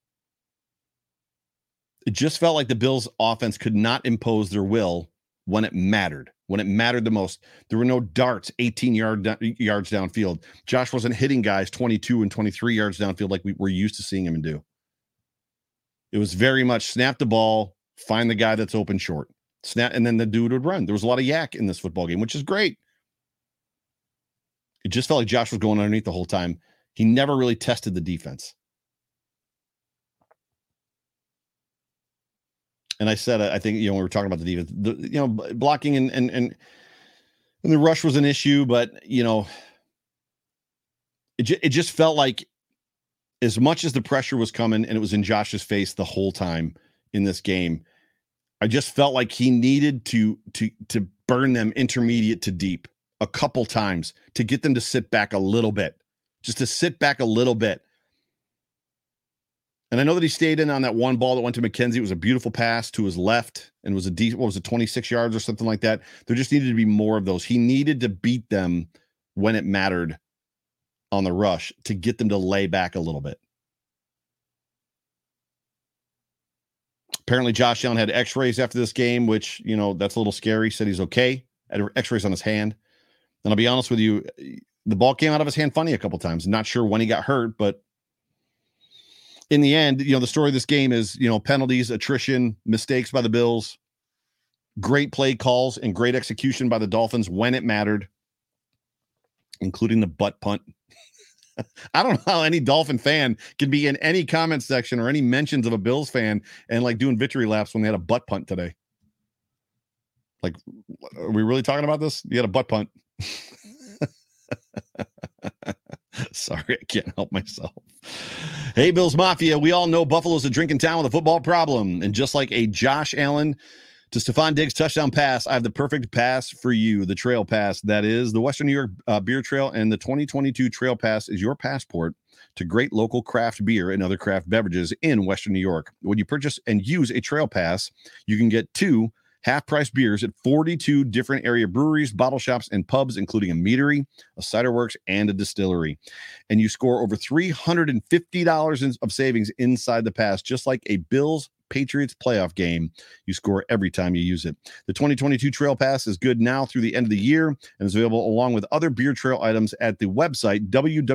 It just felt like the Bills' offense could not impose their will when it mattered the most. There were no darts 18 yards downfield. Josh wasn't hitting guys 22 and 23 yards downfield like we're used to seeing him do. It was very much snap the ball, find the guy that's open short. Snap, and then the dude would run. There was a lot of yak in this football game, which is great. It just felt like Josh was going underneath the whole time. He never really tested the defense. And I said, I think, when we were talking about the defense, blocking and the rush was an issue, but, it just felt like as much as the pressure was coming and it was in Josh's face the whole time in this game, I just felt like he needed to burn them intermediate to deep a couple times to get them to sit back a little bit, just to sit back a little bit. And I know that he stayed in on that one ball that went to McKenzie. It was a beautiful pass to his left and was 26 yards or something like that. There just needed to be more of those. He needed to beat them when it mattered on the rush to get them to lay back a little bit. Apparently Josh Allen had x-rays after this game, which, that's a little scary. He said he's okay. Had x-rays on his hand. And I'll be honest with you, the ball came out of his hand funny a couple times. Not sure when he got hurt, but in the end, the story of this game is, penalties, attrition, mistakes by the Bills, great play calls, and great execution by the Dolphins when it mattered, including the butt punt. I don't know how any Dolphin fan can be in any comment section or any mentions of a Bills fan and doing victory laps when they had a butt punt today. Are we really talking about this? You had a butt punt. Sorry, I can't help myself. Hey, Bills Mafia, we all know Buffalo's a drinking town with a football problem. And just like a Josh Allen to Stephon Diggs touchdown pass, I have the perfect pass for you, the Trail Pass. That is the Western New York Beer Trail, and the 2022 Trail Pass is your passport to great local craft beer and other craft beverages in Western New York. When you purchase and use a Trail Pass, you can get 2 half-price beers at 42 different area breweries, bottle shops, and pubs, including a meadery, a cider works, and a distillery. And you score over $350 of savings inside the pass, just like a Bills Patriots playoff game. You score every time you use it. The 2022 Trail Pass is good now through the end of the year and is available along with other beer trail items at the website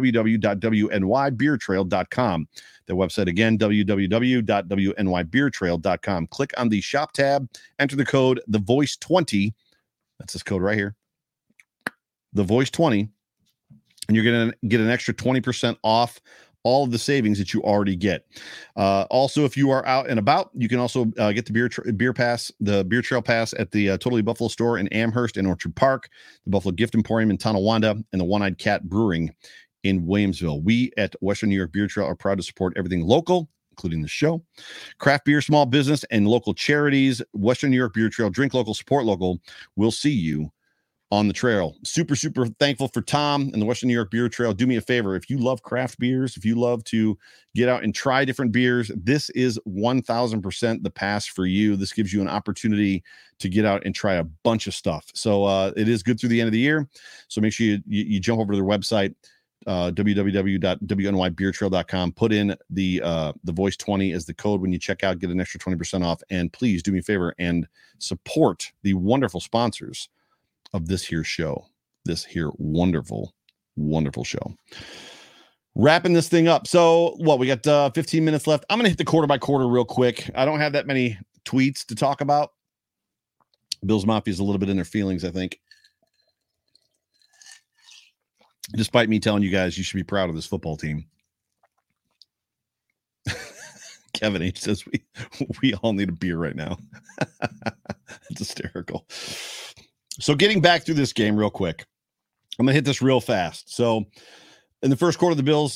www.wnybeertrail.com. The website again, www.wnybeertrail.com. Click on the shop tab, enter the code TheVoice20. That's this code right here. TheVoice20. And you're going to get an extra 20% off all of the savings that you already get. Also, if you are out and about, you can also get the beer pass, the Beer Trail Pass at the Totally Buffalo store in Amherst and Orchard Park, the Buffalo Gift Emporium in Tonawanda, and the One-Eyed Cat Brewing in Williamsville. We at Western New York Beer Trail are proud to support everything local, including the show. Craft beer, small business, and local charities. Western New York Beer Trail. Drink local, support local. We'll see you on the trail. Super thankful for Tom and the Western New York Beer Trail. Do me a favor. If you love craft beers, if you love to get out and try different beers, this is 1000% the pass for you. This gives you an opportunity to get out and try a bunch of stuff. So it is good through the end of the year. So make sure you jump over to their website, www.wnYbeertrail.com. Put in the voice 20 as the code when you check out, get an extra 20% off. And please do me a favor and support the wonderful sponsors of this here show, this here wonderful show. Wrapping this thing up. So we got 15 minutes left. I'm going to hit the quarter by quarter real quick. I don't have that many tweets to talk about. Bills Mafia is a little bit in their feelings, I think. Despite me telling you guys you should be proud of this football team. Kevin H says we all need a beer right now. It's hysterical. So getting back through this game real quick, I'm going to hit this real fast. So in the first quarter of the Bills,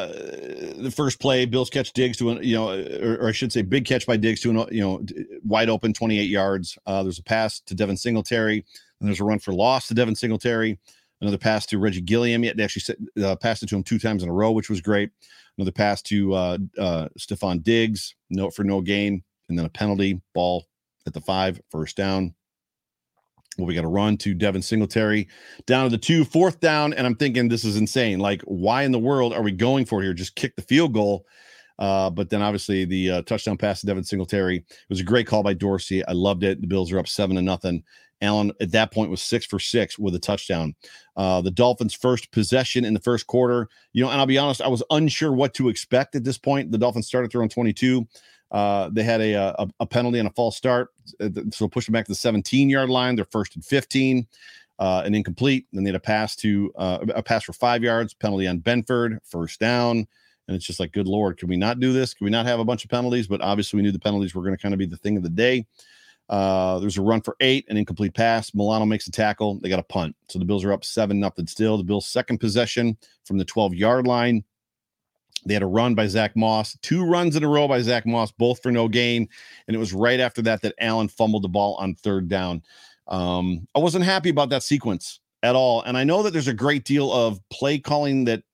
the first play, Bills catch Diggs to, or I should say big catch by Diggs to, wide open 28 yards. There's a pass to Devin Singletary, and there's a run for loss to Devin Singletary. Another pass to Reggie Gilliam. They actually passed it to him 2 times in a row, which was great. Another pass to Stephon Diggs, no gain, and then a penalty, ball at the 5, first down. Well, we got a run to Devin Singletary down to the 2, fourth down. And I'm thinking this is insane. Like, why in the world are we going for it here? Just kick the field goal. But then obviously the touchdown pass to Devin Singletary. It was a great call by Dorsey. I loved it. The Bills are up 7-0. Allen at that point was 6 for 6 with a touchdown. The Dolphins' first possession in the first quarter, and I'll be honest, I was unsure what to expect at this point. The Dolphins started throwing 22. They had a penalty and a false start, so push them back to the 17-yard line. They're first and 15, and incomplete. Then they had a pass for 5 yards, penalty on Benford, first down. And it's just like, good Lord, can we not do this? Can we not have a bunch of penalties? But obviously we knew the penalties were going to kind of be the thing of the day. There's a run for 8, an incomplete pass. Milano makes a tackle. They got a punt. So the Bills are up 7-0 still. The Bills' second possession from the 12-yard line. They had a run by Zach Moss, 2 runs in a row by Zach Moss, both for no gain. And it was right after that Allen fumbled the ball on third down. I wasn't happy about that sequence at all. And I know that there's a great deal of play calling that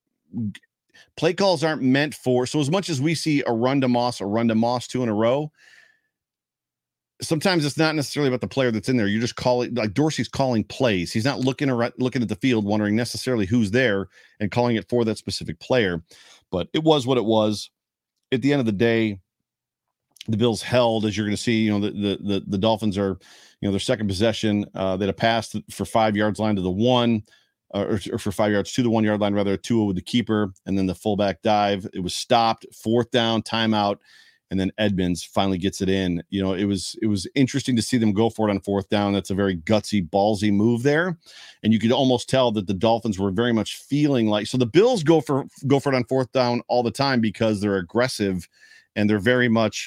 play calls aren't meant for. So as much as we see a run to Moss 2 in a row, sometimes it's not necessarily about the player that's in there. You're just calling, like Dorsey's calling plays. He's not looking at the field, wondering necessarily who's there and calling it for that specific player. But it was what it was. At the end of the day, the Bills held, as you're going to see. The Dolphins are, their second possession. They had a pass for 5 yards line to the 1, or for 5 yards to the 1 yard line, rather, 2 with the keeper, and then the fullback dive. It was stopped, fourth down, timeout. And then Edmonds finally gets it in. It was interesting to see them go for it on fourth down. That's a very gutsy, ballsy move there. And you could almost tell that the Dolphins were very much feeling like, so the Bills go for it on fourth down all the time because they're aggressive and they're very much,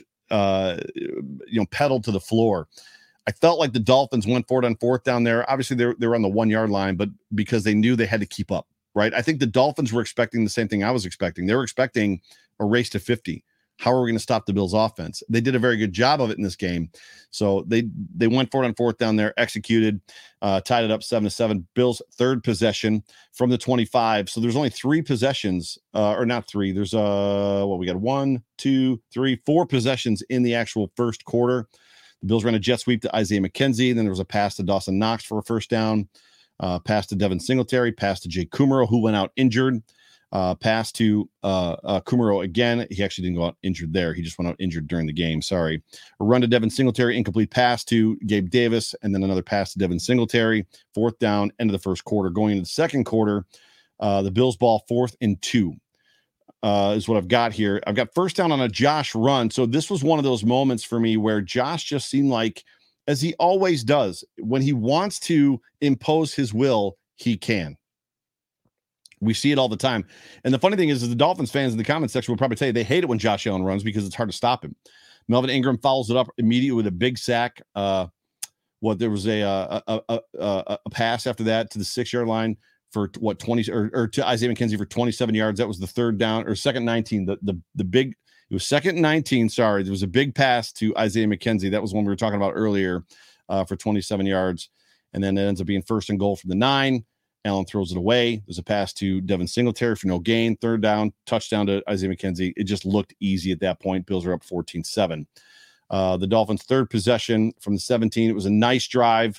pedal to the floor. I felt like the Dolphins went for it on fourth down there. Obviously they were on the 1 yard line, but because they knew they had to keep up, right? I think the Dolphins were expecting the same thing I was expecting. They were expecting a race to 50. How are we going to stop the Bills offense? They did a very good job of it in this game. So they went for it on fourth down there, executed, tied it up 7-7. Bills' third possession from the 25. So there's only 3 possessions, or not 3. There's we got 1, 2, 3, 4 possessions in the actual first quarter. The Bills ran a jet sweep to Isaiah McKenzie. Then there was a pass to Dawson Knox for a first down, pass to Devin Singletary, pass to Jake Kumaro, who went out injured. Pass to Kumaro again. He actually didn't go out injured there. He just went out injured during the game. Sorry. A run to Devin Singletary, incomplete pass to Gabe Davis, and then another pass to Devin Singletary. Fourth down, end of the first quarter. Going into the second quarter, the Bills ball 4th and 2 is what I've got here. I've got first down on a Josh run. So this was one of those moments for me where Josh just seemed like, as he always does, when he wants to impose his will, he can. We see it all the time. And the funny thing is the Dolphins fans in the comment section will probably tell you they hate it when Josh Allen runs because it's hard to stop him. Melvin Ingram follows it up immediately with a big sack. There was a pass after that to the 6 yard line for 20 or to Isaiah McKenzie for 27 yards. That was the third down or second 19. The big, it It was 2nd and 19. Sorry. There was a big pass to Isaiah McKenzie. That was one we were talking about earlier for 27 yards. And then it ends up being 1st and goal from the 9. Allen throws it away. There's a pass to Devin Singletary for no gain. 3rd down, touchdown to Isaiah McKenzie. It just looked easy at that point. Bills are up 14-7. The Dolphins' 3rd possession from the 17. It was a nice drive.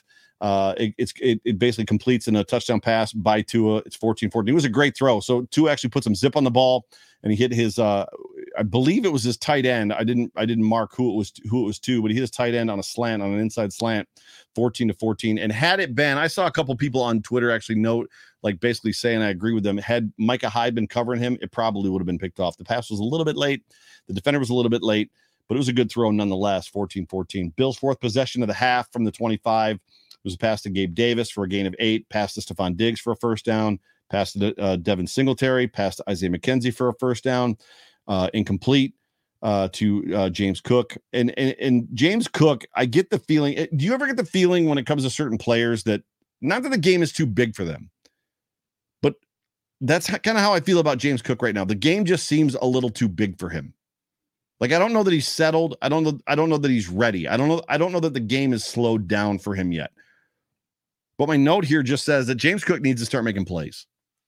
It basically completes in a touchdown pass by Tua. It's 14-14. It was a great throw. So Tua actually put some zip on the ball, and he hit his I believe it was his tight end. I didn't mark who it was to, but he hit his tight end on an inside slant, 14-14. And had it been, I saw a couple people on Twitter actually note, like basically saying I agree with them. Had Micah Hyde been covering him, it probably would have been picked off. The pass was a little bit late. The defender was a little bit late, but it was a good throw nonetheless. 14-14. Bills' 4th possession of the half from the 25. It was a pass to Gabe Davis for a gain of 8. Pass to Stephon Diggs for a 1st down. Pass to Devin Singletary. Pass to Isaiah McKenzie for a 1st down. Incomplete to James Cook. And James Cook, I get the feeling. Do you ever get the feeling when it comes to certain players that not that the game is too big for them, but that's kind of how I feel about James Cook right now. The game just seems a little too big for him. Like, I don't know that he's settled. I don't know that he's ready. I don't know that the game is slowed down for him yet. But my note here just says that James Cook needs to start making plays.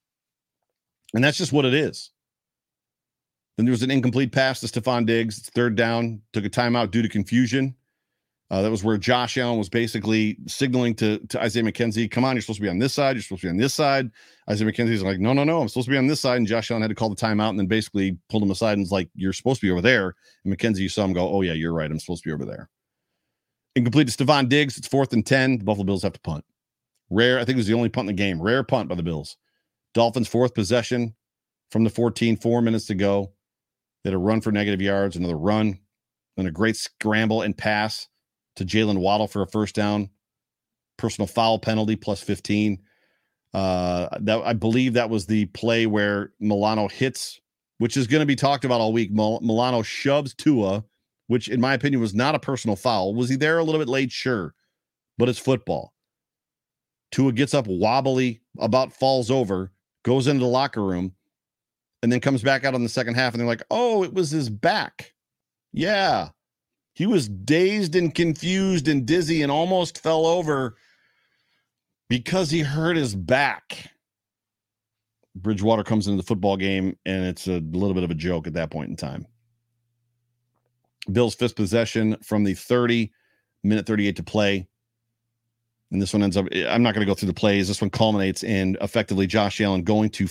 And that's just what it is. Then there was an incomplete pass to Stephon Diggs. It's 3rd down. Took a timeout due to confusion. That was where Josh Allen was basically signaling to Isaiah McKenzie, come on, you're supposed to be on this side. You're supposed to be on this side. Isaiah McKenzie's like, no, I'm supposed to be on this side. And Josh Allen had to call the timeout and then basically pulled him aside and was like, you're supposed to be over there. And McKenzie, you saw him go, oh, yeah, you're right. I'm supposed to be over there. Incomplete to Stephon Diggs. It's 4th and 10. The Buffalo Bills have to punt. Rare, I think it was the only punt in the game. Rare punt by the Bills. Dolphins' 4th possession from the 14, 4 minutes to go. They had a run for negative yards, another run, and a great scramble and pass to Jalen Waddle for a 1st down. Personal foul penalty plus 15. That I believe that was the play where Milano hits, which is going to be talked about all week. Milano shoves Tua, which in my opinion was not a personal foul. Was he there a little bit late? Sure, but it's football. Tua gets up wobbly, about falls over, goes into the locker room, and then comes back out on the second half, and they're like, oh, it was his back. Yeah. He was dazed and confused and dizzy and almost fell over because he hurt his back. Bridgewater comes into the football game, and it's a little bit of a joke at that point in time. Bills' 5th possession from the 30, minute 38 to play. And this one ends up, I'm not going to go through the plays. This one culminates in effectively Josh Allen going to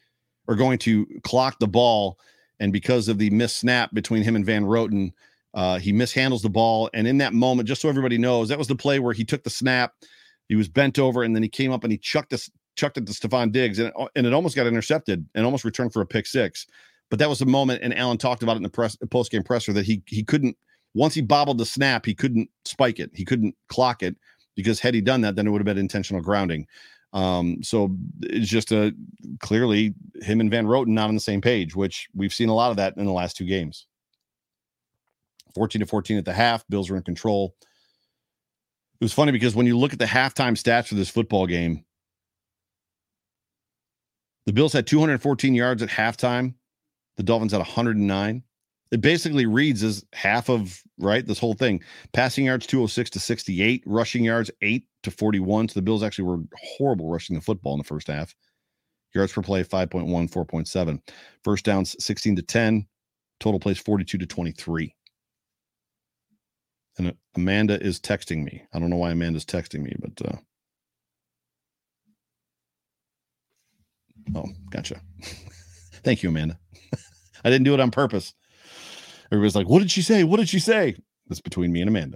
clock the ball. And because of the missed snap between him and Van Roten, he mishandles the ball. And in that moment, just so everybody knows, that was the play where he took the snap, he was bent over, and then he came up and he chucked it to Stephon Diggs, and it almost got intercepted and almost returned for a pick 6. But that was the moment, and Allen talked about it in the post-game presser, that he couldn't, once he bobbled the snap, he couldn't spike it. He couldn't clock it, because had he done that, then it would have been intentional grounding. So it's just clearly him and Van Roten not on the same page, which we've seen a lot of that in the last 2 games. 14-14 at the half. Bills were in control. It was funny because when you look at the halftime stats for this football game, the Bills had 214 yards at halftime. The Dolphins had 109. It basically reads as half of, right, this whole thing. Passing yards, 206-68. Rushing yards, 8-41. So the Bills actually were horrible rushing the football in the first half. Yards per play, 5.1, 4.7. First downs, 16-10. Total plays, 42-23. And Amanda is texting me. I don't know why Amanda's texting me, but oh, gotcha. Thank you, Amanda. I didn't do it on purpose. Everybody's like, what did she say? What did she say? That's between me and Amanda.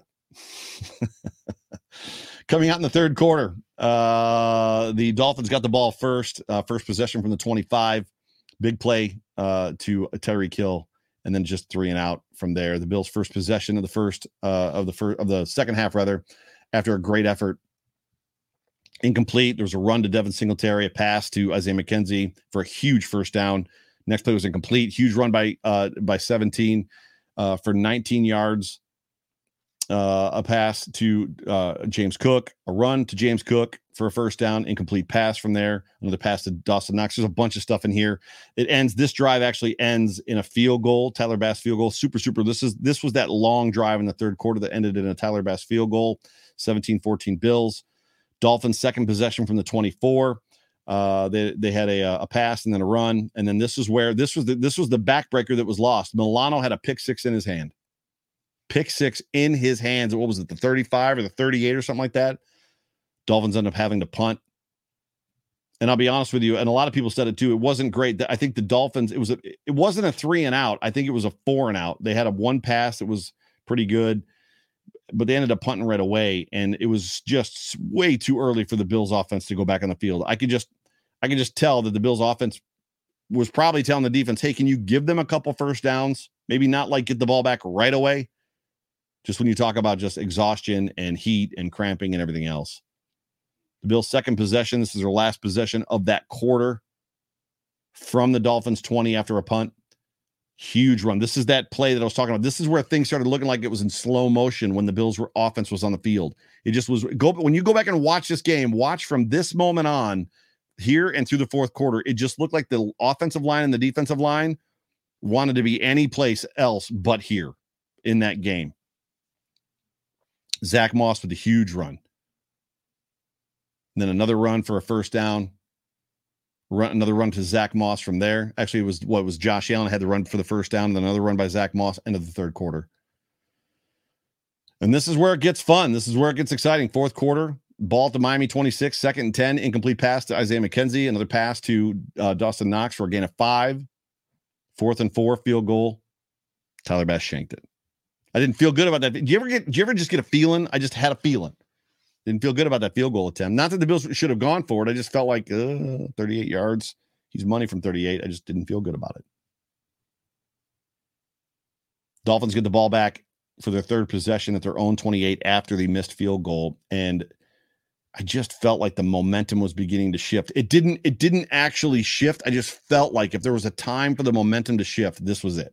Coming out in the third quarter, the Dolphins got the ball first possession from the 25. Big play to Tyreek Hill, and then just 3 and out from there. The Bills' first possession of the second half, rather, after a great effort. Incomplete. There was a run to Devin Singletary, a pass to Isaiah McKenzie for a huge first down. Next play was incomplete. Huge run by 17 for 19 yards. a pass to James Cook, a run to James Cook for a first down, incomplete pass from there, another pass to Dawson Knox. There's a bunch of stuff in here. This drive actually ends in a field goal, Tyler Bass field goal. Super. This was that long drive in the third quarter that ended in a Tyler Bass field goal, 17-14 Bills. Dolphins second possession from the 24. They had a pass and then a run. And then this was the backbreaker that was lost. Milano had a pick six in his hand. Pick six in his hands. What was it, the 35 or the 38 or something like that? Dolphins end up having to punt. And I'll be honest with you, and a lot of people said it too, it wasn't great. I think the Dolphins, it wasn't a 3 and out. I think it was a 4 and out. They had a one pass that was pretty good, but they ended up punting right away, and it was just way too early for the Bills offense to go back on the field. I could just tell that the Bills offense was probably telling the defense, hey, can you give them a couple first downs? Maybe not like get the ball back right away. Just when you talk about just exhaustion and heat and cramping and everything else. The Bills' second possession, this is their last possession of that quarter from the Dolphins 20 after a punt. Huge run. This is that play that I was talking about. This is where things started looking like it was in slow motion when the Bills' offense was on the field. It just was. When you go back and watch this game, watch from this moment on here and through the fourth quarter, it just looked like the offensive line and the defensive line wanted to be any place else but here in that game. Zach Moss with a huge run. And then another run for a first down. Another run to Zach Moss from there. Actually, it was Josh Allen had the run for the first down, and then another run by Zach Moss, end of the third quarter. And this is where it gets fun. This is where it gets exciting. Fourth quarter, ball to Miami 26, 2nd and 10, incomplete pass to Isaiah McKenzie, another pass to Dawson Knox for a gain of 5. 4th and 4, field goal. Tyler Bass shanked it. I didn't feel good about that. Did you ever just get a feeling? I just had a feeling. Didn't feel good about that field goal attempt. Not that the Bills should have gone for it. I just felt like 38 yards. He's money from 38. I just didn't feel good about it. Dolphins get the ball back for their third possession at their own 28 after the missed field goal. And I just felt like the momentum was beginning to shift. It didn't actually shift. I just felt like if there was a time for the momentum to shift, this was it.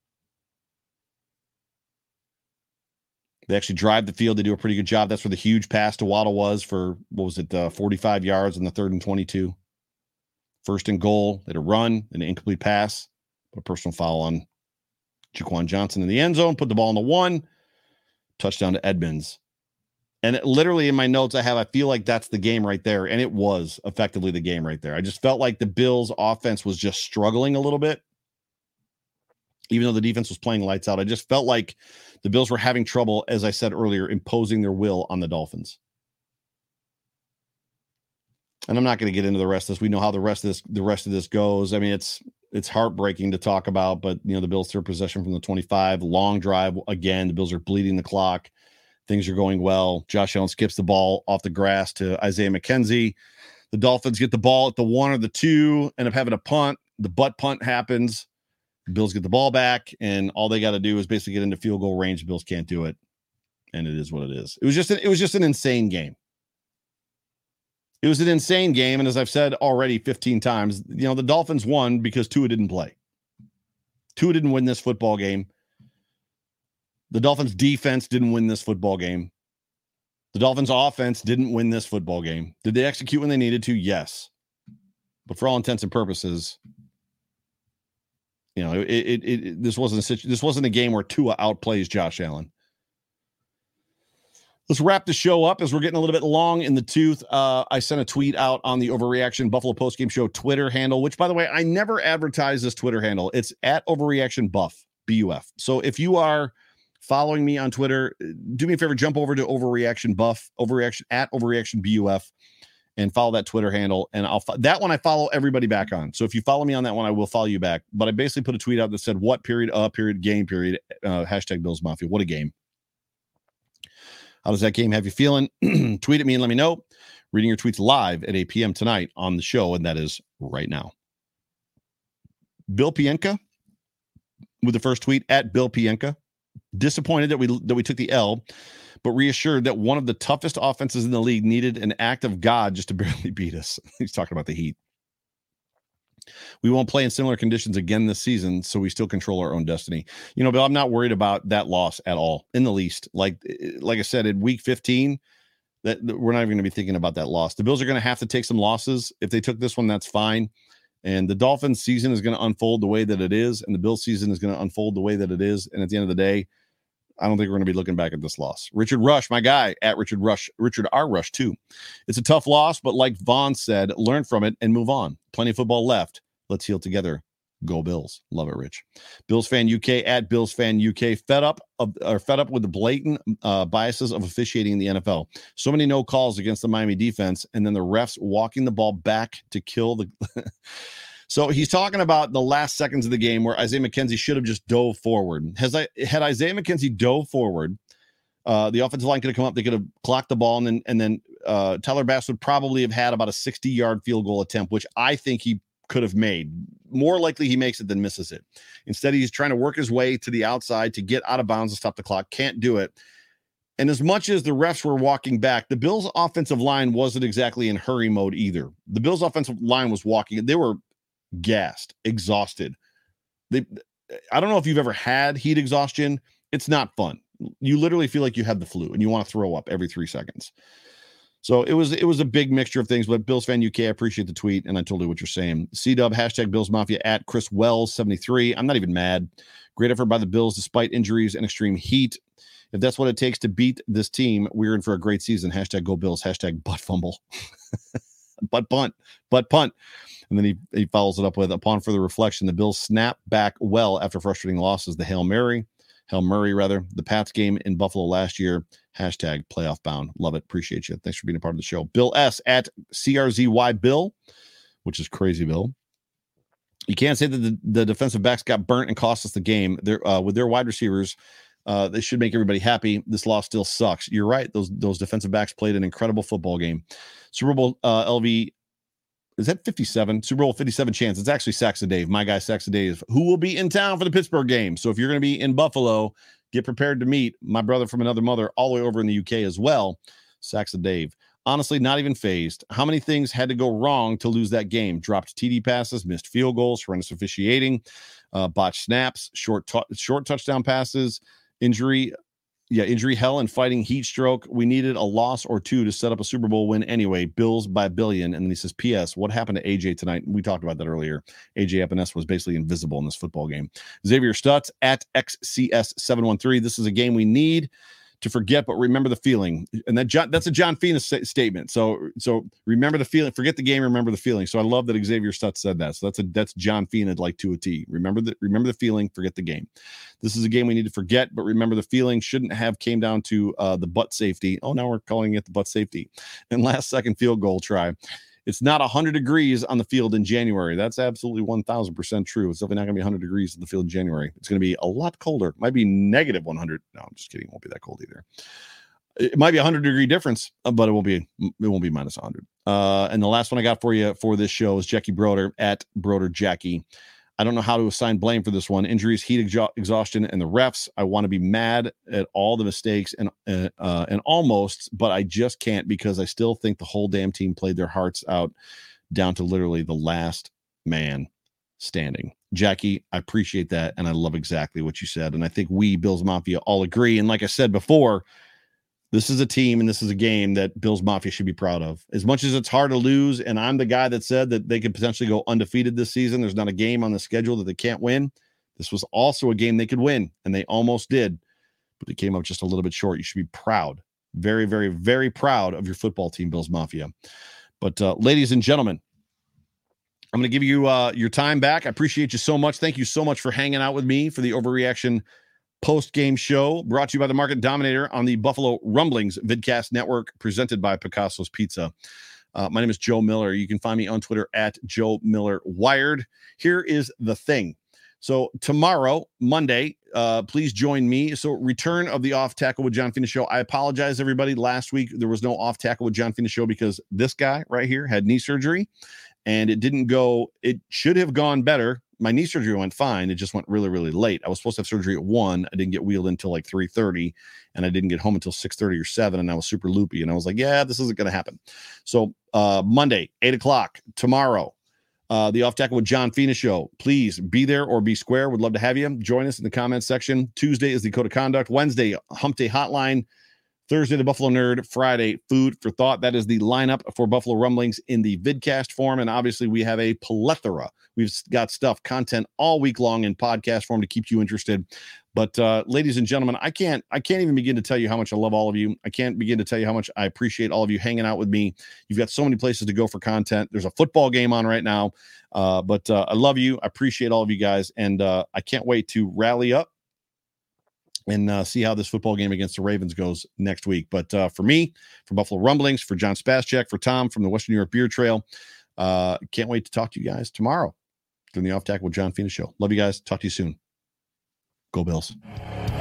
They actually drive the field. They do a pretty good job. That's where the huge pass to Waddle was for, 45 yards in the 3rd and 22. 1st and goal. They had a run, an incomplete pass, a personal foul on Jaquan Johnson in the end zone, put the ball on the 1, touchdown to Edmonds. And literally in my notes, I feel like that's the game right there. And it was effectively the game right there. I just felt like the Bills offense was just struggling a little bit. Even though the defense was playing lights out, I just felt like the Bills were having trouble, as I said earlier, imposing their will on the Dolphins. And I'm not going to get into the rest of this. We know how the rest of this goes. I mean, it's heartbreaking to talk about, but the Bills third possession from the 25, long drive again. The Bills are bleeding the clock. Things are going well. Josh Allen skips the ball off the grass to Isaiah McKenzie. The Dolphins get the ball at the 1 or the 2, end up having a punt. The butt punt happens. The Bills get the ball back, and all they got to do is basically get into field goal range. The Bills can't do it, and it is what it is. It was just an insane game. It was an insane game, and as I've said already 15 times, the Dolphins won because Tua didn't play. Tua didn't win this football game. The Dolphins' defense didn't win this football game. The Dolphins' offense didn't win this football game. Did they execute when they needed to? Yes. But for all intents and purposes, this wasn't a game where Tua outplays Josh Allen. Let's wrap the show up as we're getting a little bit long in the tooth. I sent a tweet out on the Overreaction Buffalo Postgame Show Twitter handle, which, by the way, I never advertise this Twitter handle. It's at Overreaction Buff, B-U-F. So if you are following me on Twitter, do me a favor, jump over to Overreaction Buff, at Overreaction BUF, and follow that Twitter handle. And that one I follow everybody back on. So if you follow me on that one, I will follow you back. But I basically put a tweet out that said, what period, game period, hashtag Bills Mafia. What a game. How does that game have you feeling? Tweet at me and let me know. Reading your tweets live at 8 p.m. tonight on the show, and that is right now. Bill Pienka with the first tweet at Bill Pienka. Disappointed that we took the L, but reassured that one of the toughest offenses in the league needed an act of God just to barely beat us. He's talking about the Heat. We won't play in similar conditions again this season, so we still control our own destiny. You know, Bill, I'm not worried about that loss at all, in the least. Like I said, in week 15, that we're not even going to be thinking about that loss. The Bills are going to have to take some losses. If they took this one, that's fine. And the Dolphins season is going to unfold the way that it is, and the Bills season is going to unfold the way that it is. And at the end of the day, I don't think we're going to be looking back at this loss. Richard Rush, my guy, at Richard R. Rush, too. It's a tough loss, but like Vaughn said, learn from it and move on. Plenty of football left. Let's heal together. Go Bills. Love it, Rich. Bills Fan UK, at Bills Fan UK. Fed up with the blatant biases of officiating in the NFL. So many no calls against the Miami defense, and then the refs walking the ball back to kill the... So he's talking about the last seconds of the game where Isaiah McKenzie should have just dove forward. Had Isaiah McKenzie dove forward, the offensive line could have come up. They could have clocked the ball, and then Tyler Bass would probably have had about a 60-yard field goal attempt, which I think he could have made. More likely he makes it than misses it. Instead, he's trying to work his way to the outside to get out of bounds and stop the clock. Can't do it. And as much as the refs were walking back, the Bills' offensive line wasn't exactly in hurry mode either. The Bills' offensive line was walking. They were gassed, exhausted. I don't know if you've ever had heat exhaustion. It's not fun. You literally feel like you have the flu and you want to throw up every 3 seconds. So it was a big mixture of things, but Bills Fan UK, I appreciate the tweet, and I totally what you're saying. C-Dub, hashtag Bills Mafia, at Chris Wells 73. I'm not even mad. Great effort by the Bills despite injuries and extreme heat. If that's what it takes to beat this team, we're in for a great season. Hashtag Go Bills, hashtag butt fumble. butt punt. And then he follows it up with, upon further reflection, the Bills snap back well after frustrating losses. The Hail Murray, the Pats game in Buffalo last year. Hashtag playoff bound. Love it. Appreciate you. Thanks for being a part of the show. Bill S. at CRZY Bill, which is crazy, Bill. You can't say that the defensive backs got burnt and cost us the game. With their wide receivers, they should make everybody happy. This loss still sucks. You're right. Those defensive backs played an incredible football game. Super Bowl LV, is that 57? Super Bowl 57 chance. It's actually Saxa Dave, my guy Saxa Dave, who will be in town for the Pittsburgh game. So if you're going to be in Buffalo, get prepared to meet my brother from another mother all the way over in the UK as well, Saxa Dave. Honestly, not even phased. How many things had to go wrong to lose that game? Dropped TD passes, missed field goals, horrendous officiating, botched snaps, short touchdown passes, injury hell and fighting heat stroke. We needed a loss or two to set up a Super Bowl win anyway. Bills by a billion. And then he says, P.S. What happened to AJ tonight? We talked about that earlier. AJ Epinesa was basically invisible in this football game. Xavier Stutz at XCS713. This is a game we need to forget, but remember the feeling. And that's a John Fina statement. So remember the feeling, forget the game, remember the feeling. So I love that Xavier Stutz said that. So that's John Fina like to a T. Remember the feeling, forget the game. This is a game we need to forget, but remember the feeling. Shouldn't have came down to the butt safety. Oh, now we're calling it the butt safety. And last second field goal try. It's not 100 degrees on the field in January. That's absolutely 1,000% true. It's definitely not going to be 100 degrees on the field in January. It's going to be a lot colder. It might be negative 100. No, I'm just kidding. It won't be that cold either. It might be a 100-degree difference, but it won't be minus 100. And the last one I got for you for this show is Jackie Broder at Broder Jackie. I don't know how to assign blame for this one. Injuries, heat exhaustion, and the refs. I want to be mad at all the mistakes and almost, but I just can't because I still think the whole damn team played their hearts out down to literally the last man standing. Jackie, I appreciate that, and I love exactly what you said. And I think we, Bills Mafia, all agree. And like I said before, this is a team and this is a game that Bills Mafia should be proud of. As much as it's hard to lose, and I'm the guy that said that they could potentially go undefeated this season, there's not a game on the schedule that they can't win. This was also a game they could win, and they almost did, but they came up just a little bit short. You should be proud. Very, very, very proud of your football team, Bills Mafia. But ladies and gentlemen, I'm going to give you your time back. I appreciate you so much. Thank you so much for hanging out with me for the Overreaction post-game show brought to you by the Market Dominator on the Buffalo Rumblings Vidcast Network, presented by Picasso's Pizza. My name is Joe Miller. You can find me on Twitter at Joe Miller Wired. Here is the thing. So tomorrow, Monday, please join me. So return of the Off Tackle with John Fina show. I apologize, everybody. Last week, there was no Off Tackle with John Fina show because this guy right here had knee surgery, and it should have gone better. My knee surgery went fine. It just went really, really late. I was supposed to have surgery at 1. I didn't get wheeled until like 3:30, and I didn't get home until 6:30 or 7, and I was super loopy, and I was like, yeah, this isn't going to happen. So Monday, 8 o'clock, tomorrow, the Off Tackle with John Fina show. Please be there or be square. Would love to have you. Join us in the comments section. Tuesday is the Code of Conduct. Wednesday, Hump Day Hotline. Thursday, the Buffalo Nerd. Friday, Food for Thought. That is the lineup for Buffalo Rumblings in the vidcast form. And obviously, we have a plethora. We've got content all week long in podcast form to keep you interested. But ladies and gentlemen, I can't even begin to tell you how much I love all of you. I can't begin to tell you how much I appreciate all of you hanging out with me. You've got so many places to go for content. There's a football game on right now. But I love you. I appreciate all of you guys. And I can't wait to rally up and see how this football game against the Ravens goes next week. But for me, for Buffalo Rumblings, for John Spaschak, for Tom from the Western New York Beer Trail, can't wait to talk to you guys tomorrow during the Off Tackle with John Fina show. Love you guys. Talk to you soon. Go Bills.